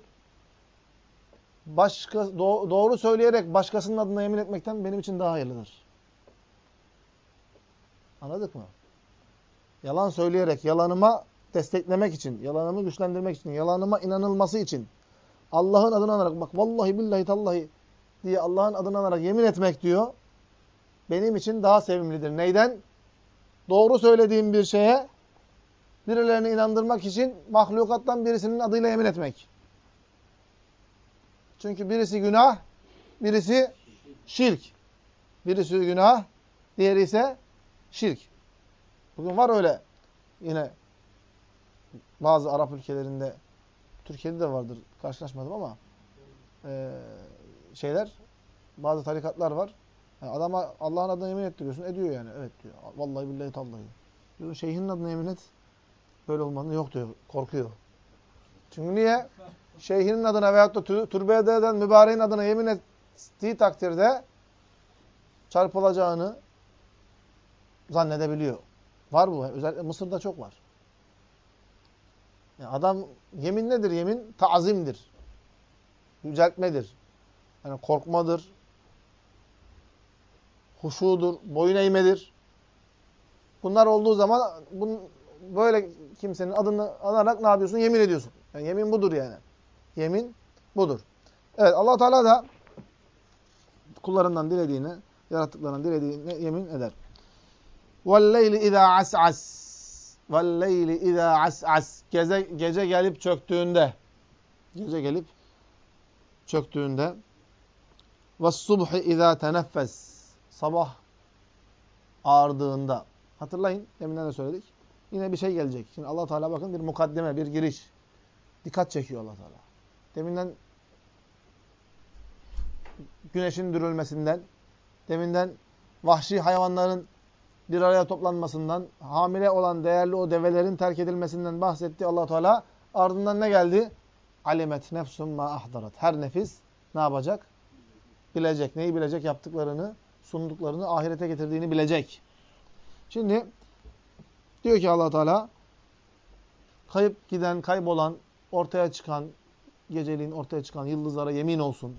başka doğru söyleyerek başkasının adına yemin etmekten benim için daha hayırlıdır. Anladık mı? Yalan söyleyerek yalanıma desteklemek için, yalanımı güçlendirmek için, yalanıma inanılması için Allah'ın adını anarak, bak vallahi billahi tallahi diye Allah'ın adını anarak yemin etmek diyor, benim için daha sevimlidir. Neyden? Doğru söylediğim bir şeye birilerini inandırmak için mahlukattan birisinin adıyla yemin etmek. Çünkü birisi günah, birisi şirk. Birisi günah, diğeri ise şirk. Bugün var öyle yine bazı Arap ülkelerinde, Türkiye'de de vardır, karşılaşmadım ama e, şeyler, bazı tarikatlar var. Yani adama Allah'ın adına yemin ettiriyorsun, ediyor yani. Evet diyor. Vallahi billahi tallahi. Diyor, şeyhinin adına yemin et. Böyle olmanı yok diyor. Korkuyor. Çünkü niye? Şeyhinin adına veyahut da türbede eden mübareğin adına yemin ettiği takdirde çarpılacağını zannedebiliyor. Var bu. Özellikle Mısır'da çok var. Yani adam, yemin nedir yemin? Ta'zimdir. Yüceltmedir. Yani korkmadır. Huşudur. Boyun eğmedir. Bunlar olduğu zaman bunun, böyle kimsenin adını anarak ne yapıyorsun? Yemin ediyorsun. Yani yemin budur yani. Yemin budur. Evet, Allah Teala da kullarından dilediğini, yarattıklarından dilediğine yemin eder. وَالْلَيْلِ اِذَا عَسْعَسْ وَالْلَيْلِ اِذَا عَسْعَسْ Gece, gece gelip çöktüğünde, gece gelip çöktüğünde وَالصُّبْحِ اِذَا تَنَفَّسْ Sabah ağardığında. Hatırlayın, deminden de söyledik. Yine bir şey gelecek. Şimdi Allah Teala bakın bir mukaddeme, bir giriş. Dikkat çekiyor Allah Teala. Deminden güneşin dürülmesinden, deminden vahşi hayvanların bir araya toplanmasından, hamile olan değerli o develerin terk edilmesinden bahsetti Allah Teala. Ardından ne geldi? Alimet nefsum ma ahdarat. Her nefis ne yapacak? Bilecek. Neyi bilecek? Yaptıklarını, sunduklarını, ahirete getirdiğini bilecek. Şimdi diyor ki Allah Teala, kayıp giden, kaybolan, ortaya çıkan, geceliğin ortaya çıkan yıldızlara yemin olsun.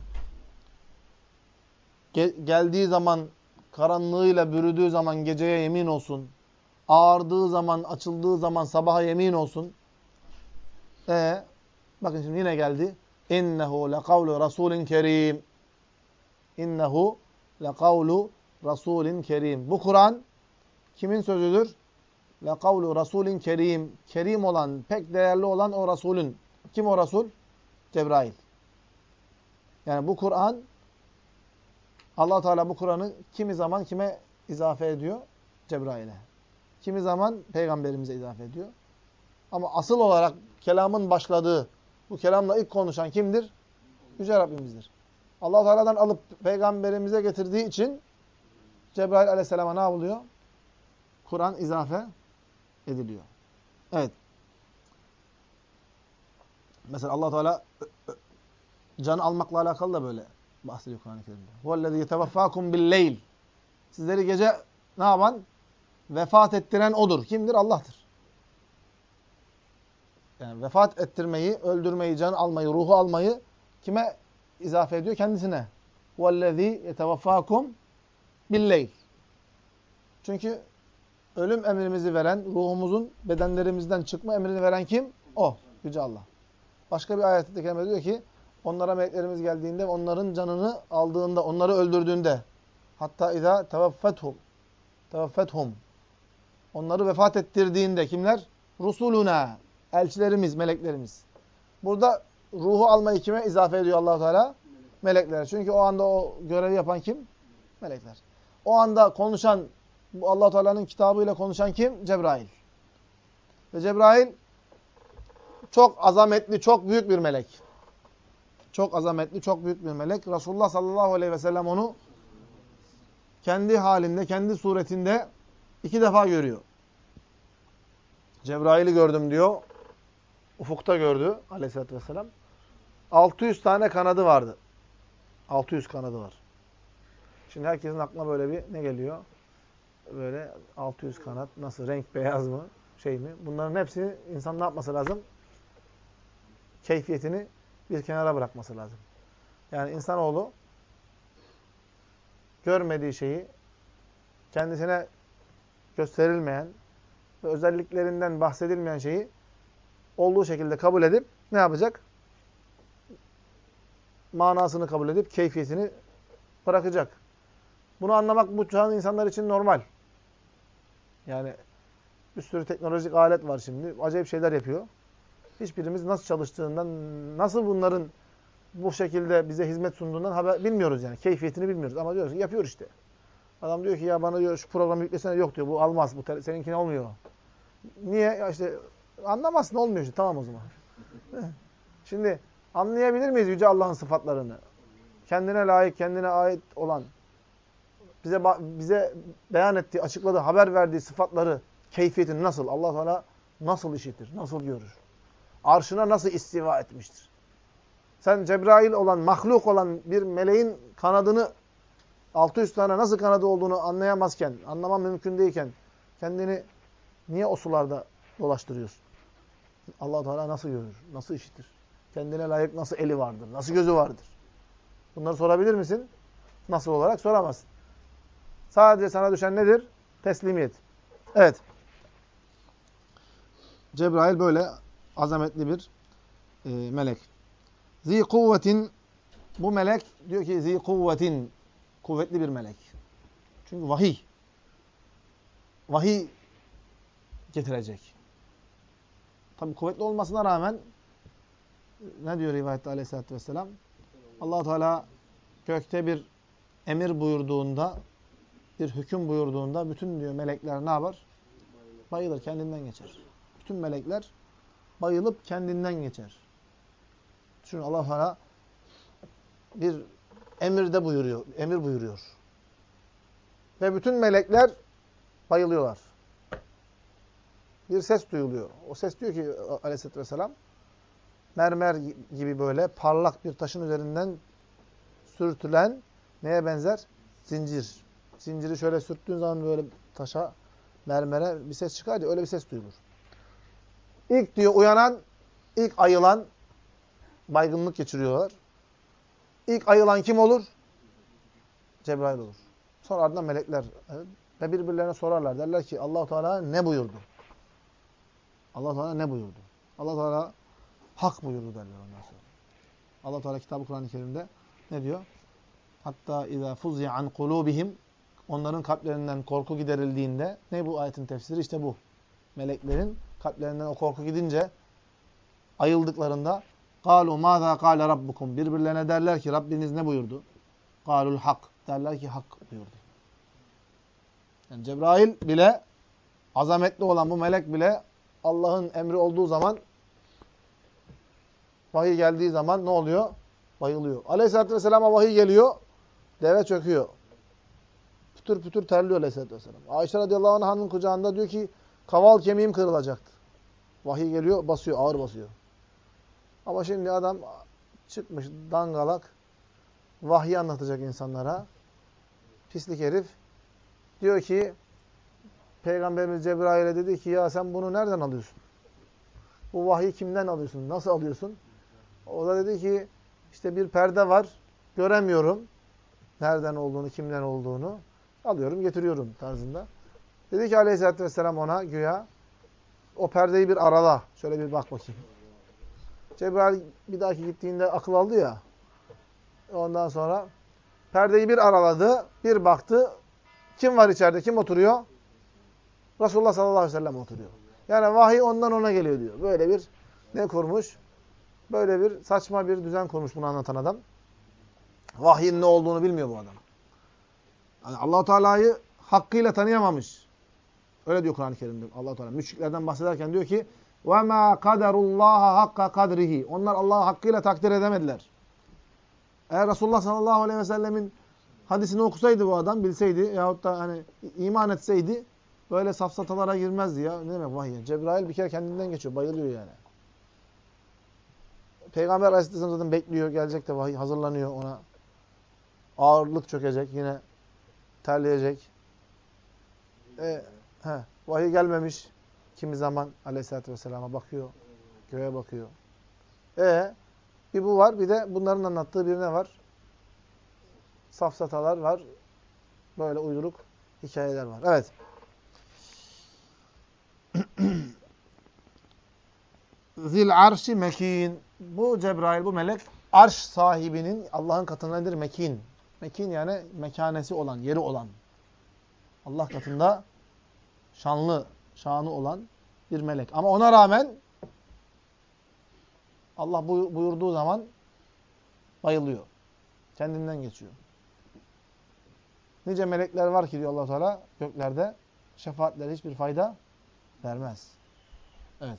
Gel geldiği zaman, karanlığıyla bürüdüğü zaman geceye yemin olsun. Ağardığı zaman, açıldığı zaman sabaha yemin olsun. E bakın şimdi yine geldi. İnnehu lekavlu rasulin kerim. İnnehu lekavlu rasulin kerim. Bu Kur'an kimin sözüdür? Lekavlu rasulin kerim. Kerim olan, pek değerli olan o Resulün. Kim o Resul? Cebrail. Yani bu Kur'an, Allah Teala bu Kur'an'ı kimi zaman kime izafe ediyor? Cebrail'e. Kimi zaman peygamberimize izafe ediyor. Ama asıl olarak kelamın başladığı, bu kelamla ilk konuşan kimdir? Yüce Rabbimizdir. Allah Teala'dan alıp peygamberimize getirdiği için Cebrail Aleyhisselam'a ne yapılıyor? Kur'an izafe ediliyor. Evet. Mesela Allah Teala can almakla alakalı da böyle bahsediyor Kur'an-ı Kerim'de. Huvellezî yeteveffâkum billeyl. Sizleri gece ne yapan? Vefat ettiren odur. Kimdir? Allah'tır. Yani vefat ettirmeyi, öldürmeyi, can almayı, ruhu almayı kime izafe ediyor? Kendisine. Huvellezî yeteveffâkum billeyl. Çünkü ölüm emrimizi veren, ruhumuzun bedenlerimizden çıkma emrini veren kim? O. Yüce Allah. Başka bir ayet-i kerime diyor ki, onlara meleklerimiz geldiğinde, onların canını aldığında, onları öldürdüğünde, hatta izâ tevaffethum, tevaffethum, onları vefat ettirdiğinde kimler? Rusuluna, elçilerimiz, meleklerimiz. Burada ruhu almayı kime izafe ediyor Allah Teala? Melekler. Çünkü o anda o görevi yapan kim? Melekler. O anda konuşan, bu Allah Teala'nın kitabıyla konuşan kim? Cebrail. Ve Cebrail çok azametli, çok büyük bir melek. Çok azametli, çok büyük bir melek. Resulullah sallallahu aleyhi ve sellem onu kendi halinde, kendi suretinde iki defa görüyor. Cebrail'i gördüm diyor. Ufukta gördü aleyhissalatü vesselam. altı yüz tane kanadı vardı. altı yüz kanadı var. Şimdi herkesin aklına böyle bir ne geliyor? Böyle altı yüz kanat. Nasıl? Renk beyaz mı? Şey mi? Bunların hepsini insan ne yapması lazım? Keyfiyetini bir kenara bırakması lazım. Yani insanoğlu görmediği şeyi, kendisine gösterilmeyen ve özelliklerinden bahsedilmeyen şeyi olduğu şekilde kabul edip ne yapacak? Manasını kabul edip keyfiyetini bırakacak. Bunu anlamak bu çağın insanlar için normal. Yani bir sürü teknolojik alet var şimdi. Acayip şeyler yapıyor. Hiçbirimiz nasıl çalıştığından, nasıl bunların bu şekilde bize hizmet sunduğundan haber bilmiyoruz yani. Keyfiyetini bilmiyoruz ama diyoruz ki yapıyor işte. Adam diyor ki ya bana diyor şu programı yüklesene, yok diyor. Bu almaz. Bu seninkine olmuyor. Niye? Ya işte anlamazsın, olmuyor işte. Tamam o zaman. Şimdi anlayabilir miyiz Yüce Allah'ın sıfatlarını? Kendine layık, kendine ait olan, bize bize beyan ettiği, açıkladığı, haber verdiği sıfatları, keyfiyetini nasıl? Allah Teala nasıl işitir? Nasıl görür? Arşına nasıl istiva etmiştir? Sen Cebrail olan, mahluk olan bir meleğin kanadını, altı yüz tane nasıl kanadı olduğunu anlayamazken, anlaman mümkün değilken kendini niye o sularda dolaştırıyorsun? Allah Teala nasıl görür? Nasıl işitir? Kendine layık nasıl eli vardır? Nasıl gözü vardır? Bunları sorabilir misin? Nasıl olarak soramazsın. Sadece sana düşen nedir? Teslimiyet. Evet. Cebrail böyle azametli bir e, melek. Zi kuvvetin, bu melek diyor ki zi kuvvetin, kuvvetli bir melek. Çünkü vahiy. Vahiy getirecek. Tabi kuvvetli olmasına rağmen ne diyor rivayette aleyhissalatü vesselam? Allah-u Teala gökte bir emir buyurduğunda, bir hüküm buyurduğunda bütün diyor melekler ne yapar? Bayılır, kendinden geçer. Bütün melekler bayılıp kendinden geçer. Çünkü Allah Teala bir emirde buyuruyor, emir buyuruyor. Ve bütün melekler bayılıyorlar. Bir ses duyuluyor. O ses diyor ki aleyhissalatü vesselam, mermer gibi böyle parlak bir taşın üzerinden sürtülen neye benzer? Zincir. Zinciri şöyle sürttüğün zaman böyle taşa, mermere bir ses çıkar ya, öyle bir ses duyulur. İlk diyor uyanan, ilk ayılan, baygınlık geçiriyorlar. İlk ayılan kim olur? Cebrail olur. Sonra ardından melekler ve birbirlerine sorarlar. Derler ki Allah-u Teala ne buyurdu? Allah Teala ne buyurdu? Allah Teala hak buyurdu derler ondan sonra. Allah Teala kitabı Kur'an-ı Kerim'de ne diyor? Hatta iza fuzi'a an kulubihim, onların kalplerinden korku giderildiğinde, ne bu ayetin tefsiri? İşte bu. Meleklerin kalplerinden o korku gidince ayıldıklarında قَالُوا مَاذَا قَالَ رَبُّكُمْ, birbirlerine derler ki Rabbiniz ne buyurdu? قَالُوا الْحَقِّ, derler ki hak buyurdu. Yani Cebrail bile, azametli olan bu melek bile Allah'ın emri olduğu zaman, vahiy geldiği zaman ne oluyor? Bayılıyor. Aleyhisselatü Vesselam'a vahiy geliyor, deve çöküyor. Pütür pütür terliyor Aleyhisselatü Vesselam. Ayşe radıyallahu anh'ın kucağında diyor ki kaval kemiğim kırılacaktı. Vahiy geliyor, basıyor, ağır basıyor. Ama şimdi adam çıkmış dangalak, vahiy anlatacak insanlara. Pislik herif. Diyor ki, Peygamberimiz Cebrail'e dedi ki ya sen bunu nereden alıyorsun? Bu vahyi kimden alıyorsun? Nasıl alıyorsun? O da dedi ki işte bir perde var, göremiyorum nereden olduğunu, kimden olduğunu. Alıyorum, getiriyorum tarzında. Dedi ki aleyhissalatü vesselam ona güya, o perdeyi bir arala. Şöyle bir bak bakayım. Cebrail bir dahaki gittiğinde akıl aldı ya. Ondan sonra perdeyi bir araladı, bir baktı. Kim var içeride? Kim oturuyor? Resulullah sallallahu aleyhi ve sellem oturuyor. Yani vahiy ondan ona geliyor diyor. Böyle bir ne kurmuş? Böyle bir saçma bir düzen kurmuş bunu anlatan adam. Vahyin ne olduğunu bilmiyor bu adam. Yani Allah-u Teala'yı hakkıyla tanıyamamış. Öyle diyor Kur'an-ı Kerim'de Allah-u Teala. Müşriklerden bahsederken diyor ki وَمَا قَدَرُ اللّٰهَ حَقَّ قَدْرِهِ, onlar Allah'ı hakkıyla takdir edemediler. Eğer Resulullah sallallahu aleyhi ve sellemin hadisini okusaydı bu adam, bilseydi yahut da hani iman etseydi böyle safsatalara girmezdi ya. Ne demek vahiy? Cebrail bir kere kendinden geçiyor. Bayılıyor yani. Peygamber aleyhisselam zaten bekliyor. Gelecek de vahiy hazırlanıyor ona. Ağırlık çökecek. Yine terleyecek. E, he, vahiy gelmemiş. Kimi zaman aleyhissalatü vesselama bakıyor. Göğe bakıyor. E bir bu var. Bir de bunların anlattığı bir ne var? Safsatalar var. Böyle uyduruk hikayeler var. Evet. zil arşi mekin. Bu Cebrail, bu melek arş sahibinin Allah'ın katında nedir? Mekin. Mekin yani mekanesi olan, yeri olan. Allah katında şanlı, şanı olan bir melek. Ama ona rağmen Allah buyurduğu zaman bayılıyor. Kendinden geçiyor. Nice melekler var ki diyor Allah Teala göklerde şefaatleri hiçbir fayda vermez. Evet.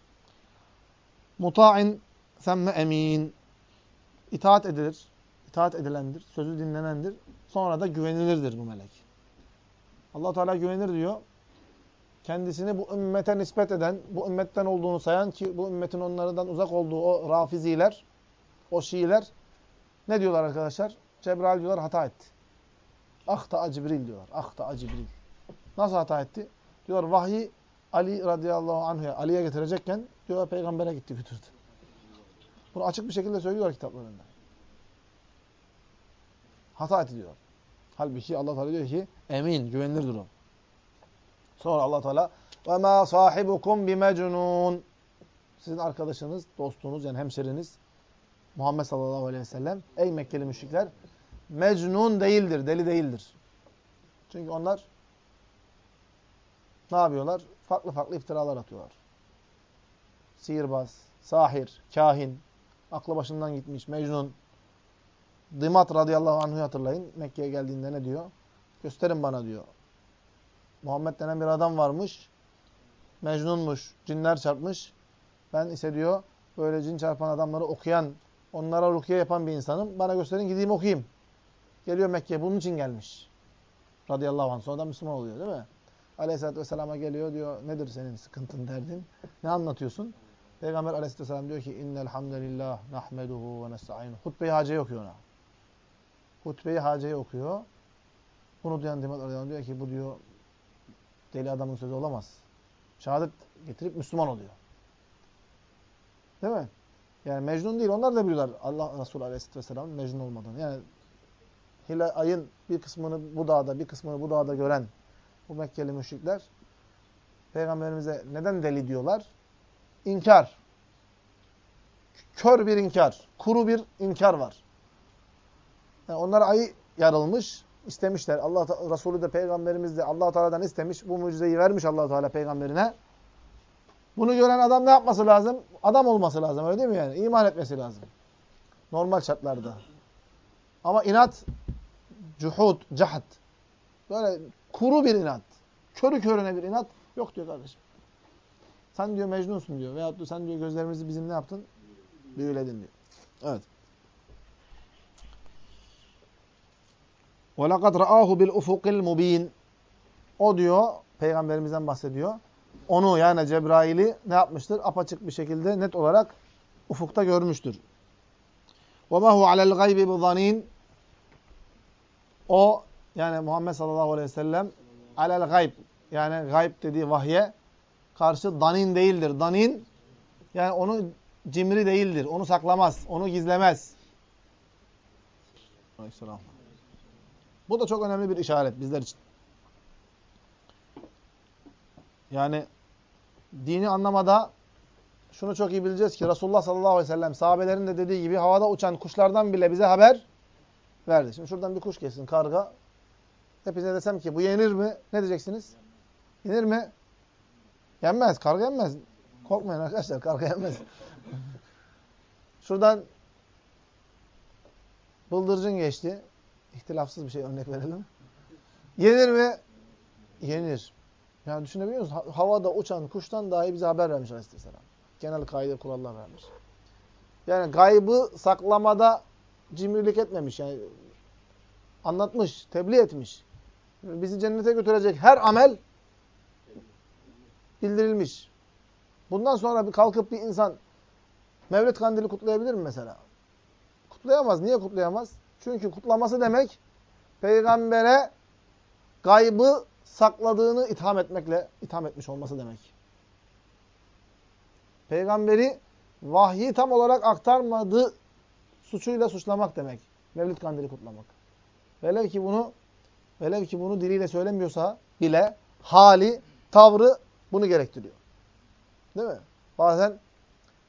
Muta'in semme emin. İtaat edilir. İtaat edilendir. Sözü dinlenendir. Sonra da güvenilirdir bu melek. Allah Teala güvenir diyor. Kendisini bu ümmete nispet eden, bu ümmetten olduğunu sayan ki bu ümmetin onlardan uzak olduğu o rafiziler, o şiiler ne diyorlar arkadaşlar? Cebrail diyorlar hata etti. Ahta'a Cibril diyorlar. Ahta'a Cibril. Nasıl hata etti? Diyorlar vahyi Ali radıyallahu anh'a Ali'ye getirecekken diyorlar peygambere gitti götürdü. Bunu açık bir şekilde söylüyorlar kitaplarında. Hata etti diyor. Halbuki Allah Teala diyor ki emin, güvenilirdir o. Sonra Allah Teala ve ma sahibukum bimecnun. Sizin arkadaşınız, dostunuz yani hemşeriniz Muhammed sallallahu aleyhi ve sellem ey Mekkeli müşrikler mecnun değildir, deli değildir. Çünkü onlar ne yapıyorlar? Farklı farklı iftiralar atıyorlar. Sihirbaz, sahir, kahin, aklı başından gitmiş, mecnun. Dımat radıyallahu anh'ı hatırlayın. Mekke'ye geldiğinde ne diyor? Gösterin bana diyor. Muhammed denen bir adam varmış. Mecnunmuş. Cinler çarpmış. Ben ise diyor böyle cin çarpan adamları okuyan, onlara rukiye yapan bir insanım. Bana gösterin gideyim okuyayım. Geliyor Mekke'ye. Bunun için gelmiş. Radıyallahu anh. Sonradan Müslüman oluyor değil mi? Aleyhisselatü Vesselam'a geliyor diyor. Nedir senin sıkıntın, derdin? Ne anlatıyorsun? Peygamber Aleyhisselatü Vesselam diyor ki innel hamdelillah nahmeduhu ve nesta'inu. Hutbe-i Hace'yi okuyor ona. Hutbe-i Hace'yi okuyor. Bunu duyan Dimat Radıyallahu diyor ki bu diyor deli adamın sözü olamaz. Şehadet getirip Müslüman oluyor. Değil mi? Yani mecnun değil. Onlar da biliyorlar Allah Resulü Aleyhisselatü Vesselam'ın mecnun olmadığını. Yani Hilal ayın bir kısmını bu dağda, bir kısmını bu dağda gören bu Mekkeli müşrikler Peygamberimize neden deli diyorlar? İnkar. Kör bir inkar. Kuru bir inkar var. Yani onlara ayı yarılmış, istemişler. Allah Resulü de Peygamberimiz de Allah Teala'dan istemiş. Bu mucizeyi vermiş Allah Teala peygamberine. Bunu gören adam ne yapması lazım? Adam olması lazım. Öyle değil mi yani? İman etmesi lazım. Normal şartlarda. Ama inat, cuhud, cahat. Böyle kuru bir inat. Körü körüne bir inat yok diyor kardeşim. Sen diyor mecnunsun diyor. Veyahut da sen diyor gözlerimizi bizim ne yaptın? Büyüledin diyor. Evet. وَلَقَدْ رَآهُ بِالْاُفُقِ الْمُب۪ينَ. O diyor, Peygamberimizden bahsediyor. Onu yani Cebrail'i ne yapmıştır? Apaçık bir şekilde net olarak ufukta görmüştür. وَمَا هُ عَلَى الْغَيْبِ بِظَن۪ينَ. O yani Muhammed sallallahu aleyhi ve sellem alel gayb yani gayb dediği vahye karşı danin değildir. Danin yani onu cimri değildir. Onu saklamaz. Onu gizlemez. Aleyhisselam. Bu da çok önemli bir işaret bizler için. Yani dini anlamada şunu çok iyi bileceğiz ki Resulullah sallallahu aleyhi ve sellem sahabelerin de dediği gibi havada uçan kuşlardan bile bize haber verdi. Şimdi şuradan bir kuş geçsin, karga. Hepinize desem ki bu yenir mi? Ne diyeceksiniz? Yenir mi? Yenmez. Karga yenmez. Korkmayın arkadaşlar. Karga yenmez. Şuradan bıldırcın geçti. İhtilafsız bir şey örnek verelim. Yenir mi? Yenir. Yani düşünebiliyor musunuz? Havada uçan kuştan dahi bize haber vermiş Aleyhisselam. Genel kaide kurallar vermiş. Yani gaybı saklamada cimrilik etmemiş. Yani anlatmış, tebliğ etmiş. Bizi cennete götürecek her amel bildirilmiş. Bundan sonra bir kalkıp bir insan Mevlid Kandili kutlayabilir mi mesela? Kutlayamaz. Niye kutlayamaz? Çünkü kutlaması demek peygambere gaybı sakladığını itham etmekle itham etmiş olması demek. Peygamberi vahyi tam olarak aktarmadığı suçuyla suçlamak demek. Mevlid Kandili kutlamak. Velev ki bunu velev ki bunu diliyle söylemiyorsa bile hali, tavrı bunu gerektiriyor. Değil mi? Bazen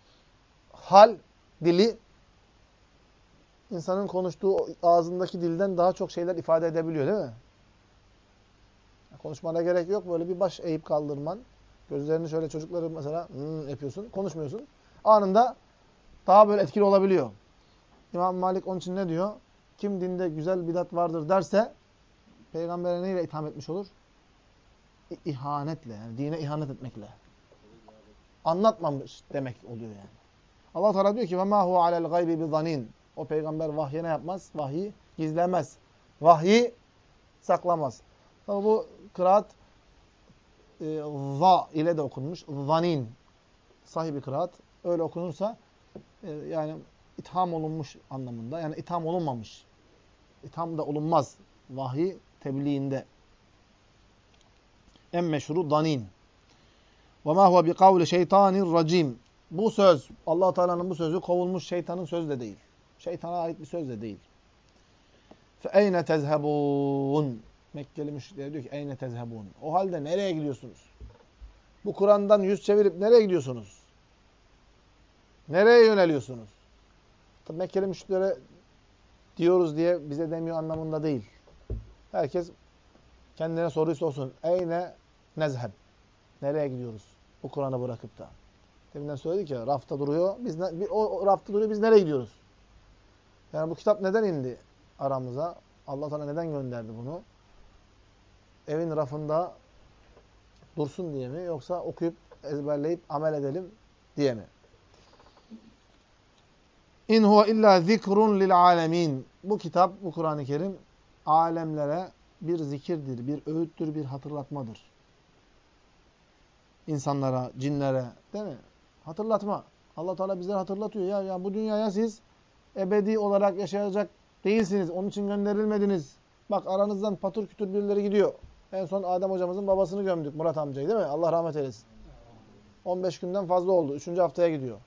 hal, dili insanın konuştuğu ağzındaki dilden daha çok şeyler ifade edebiliyor değil mi? Konuşmana gerek yok. Böyle bir baş eğip kaldırman. Gözlerini şöyle çocukları mesela hmm yapıyorsun. Konuşmuyorsun. Anında daha böyle etkili olabiliyor. İmam Malik onun için ne diyor? Kim dinde güzel bidat vardır derse peygambere neyle itham etmiş olur? İ ihanetle. Yani dine ihanet etmekle. Anlatmamış demek oluyor yani. Allah Teala diyor ki: "Ve ma huve alel gaybi bizanin." O peygamber vahye ne yapmaz? Vahyi gizlemez. Vahyi saklamaz. Tabi bu kıraat e, za ile de okunmuş. Zanin sahibi kıraat. Öyle okunursa e, yani itham olunmuş anlamında. Yani itham olunmamış. İtham da olunmaz. Vahyi tebliğinde. En meşhuru zanin. Ve ma huve bi kavli şeytanir racim. Bu söz, Allah Teala'nın bu sözü kovulmuş şeytanın sözü de değil. Şeytana ait bir söz de değil. Fe eyne tezhebun. Mekkeli müşrikler diyor ki eyne tezhebun. O halde nereye gidiyorsunuz? Bu Kur'an'dan yüz çevirip nereye gidiyorsunuz? Nereye yöneliyorsunuz? Tabii Mekkeli müşriklere diyoruz diye bize demiyor anlamında değil. Herkes kendine soruyu sorsun. Eyne nezheb. Nereye gidiyoruz? Bu Kur'an'ı bırakıp da. Deminden söyledik ya, rafta duruyor. Biz ne, o, o rafta duruyor, biz nereye gidiyoruz? Yani bu kitap neden indi aramıza? Allah Teala neden gönderdi bunu? Evin rafında dursun diye mi? Yoksa okuyup, ezberleyip, amel edelim diye mi? İn huve illa zikrun lil alemin. Bu kitap, bu Kur'an-ı Kerim alemlere bir zikirdir, bir öğüttür, bir hatırlatmadır. İnsanlara, cinlere, değil mi? Hatırlatma. Allah Teala bizleri hatırlatıyor. Ya, ya bu dünyaya siz ebedi olarak yaşayacak değilsiniz. Onun için gönderilmediniz. Bak aranızdan patır kütür birileri gidiyor. En son Adem hocamızın babasını gömdük. Murat amcayı değil mi? Allah rahmet eylesin. on beş günden fazla oldu. Üçüncü haftaya gidiyor.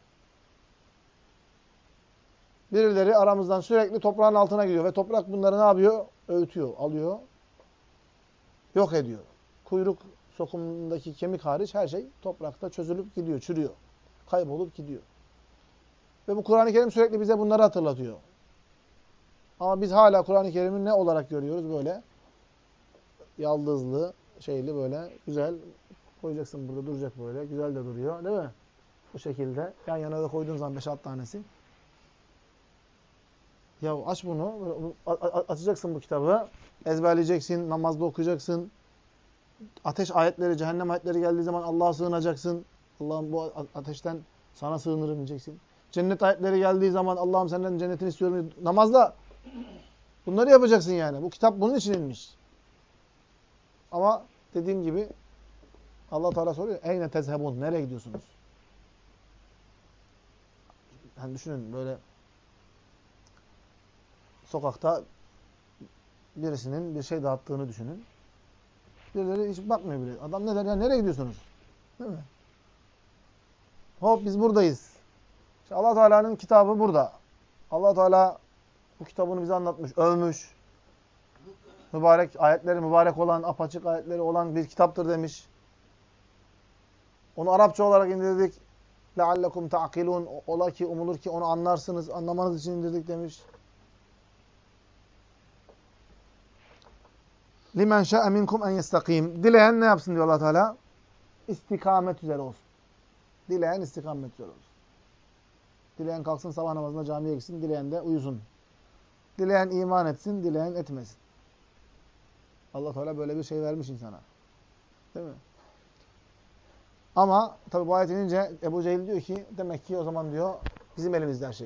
Birileri aramızdan sürekli toprağın altına gidiyor. Ve toprak bunları ne yapıyor? Öğütüyor, alıyor. Yok ediyor. Kuyruk sokumundaki kemik hariç her şey toprakta çözülüp gidiyor, çürüyor. Kaybolup gidiyor. Ve bu Kur'an-ı Kerim sürekli bize bunları hatırlatıyor. Ama biz hala Kur'an-ı Kerim'i ne olarak görüyoruz? Böyle yaldızlı, şeyli böyle güzel. Koyacaksın burada, duracak böyle. Güzel de duruyor değil mi? Bu şekilde. Yan yana da koyduğun zaman beş altı tanesi. Ya aç bunu. Açacaksın bu kitabı. Ezberleyeceksin. Namazda okuyacaksın. Ateş ayetleri, cehennem ayetleri geldiği zaman Allah'a sığınacaksın. Allah'ım bu ateşten sana sığınırım diyeceksin. Cennet ayetleri geldiği zaman Allah'ım senden cennetini istiyorum. Namazda bunları yapacaksın yani. Bu kitap bunun için inmiş. Ama dediğim gibi Allah Teala soruyor. Eyne tezhebun? Nereye gidiyorsunuz? Yani düşünün böyle sokakta birisinin bir şey dağıttığını düşünün. Birileri hiç bakmıyor bile. Adam ne der? Ya nereye gidiyorsunuz? Değil mi? Hop biz buradayız. İşte Allah Teala'nın kitabı burada. Allah Teala bu kitabını bize anlatmış, övmüş. Mübarek ayetleri mübarek olan, apaçık ayetleri olan bir kitaptır demiş. Onu Arapça olarak indirdik. لَعَلَّكُمْ تَعْقِلُونَ Ola ki, umulur ki onu anlarsınız, anlamanız için indirdik demiş. لِمَنْ شَاءَ مِنْكُمْ اَنْ يَسْتَقِيمُ Dileyen ne yapsın diyor Allah Teala? İstikamet üzere olsun. Dileyen istikamet üzere olsun. Dileyen kalksın sabah namazında camiye gitsin, dileyen de uyusun. Dileyen iman etsin, dileyen etmesin. Allah Teala böyle bir şey vermiş insana. Değil mi? Ama tabi bu ayet inince Ebu Cehil diyor ki, demek ki o zaman diyor bizim elimizde her şey.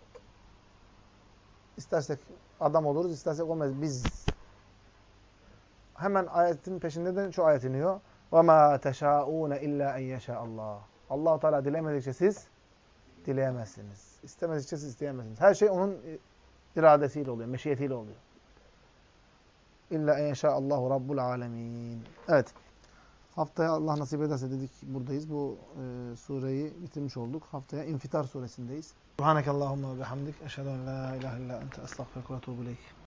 İstersek adam oluruz, istersek olmayız. Biz. Hemen ayetin peşinde de şu ayet iniyor. وَمَا تَشَاءُونَ اِلَّا اَنْ يَشَاءَ اللّٰهِ Allah Teala dilemedikçe siz dileyemezsiniz. İstemedikçe siz isteyemezsiniz. Her şey onun iradesiyle oluyor, meşiyetiyle oluyor. İlla en yeşâ'Allahu rabbul âlemîn. Evet. Haftaya Allah nasip ederse dedik buradayız. Bu e, sureyi bitirmiş olduk. Haftaya İnfitar suresindeyiz. Subhanekallahumma ve bihamdik. Eşhedü en la ilahe illa ente estağfiruke ve etûbü ileyk.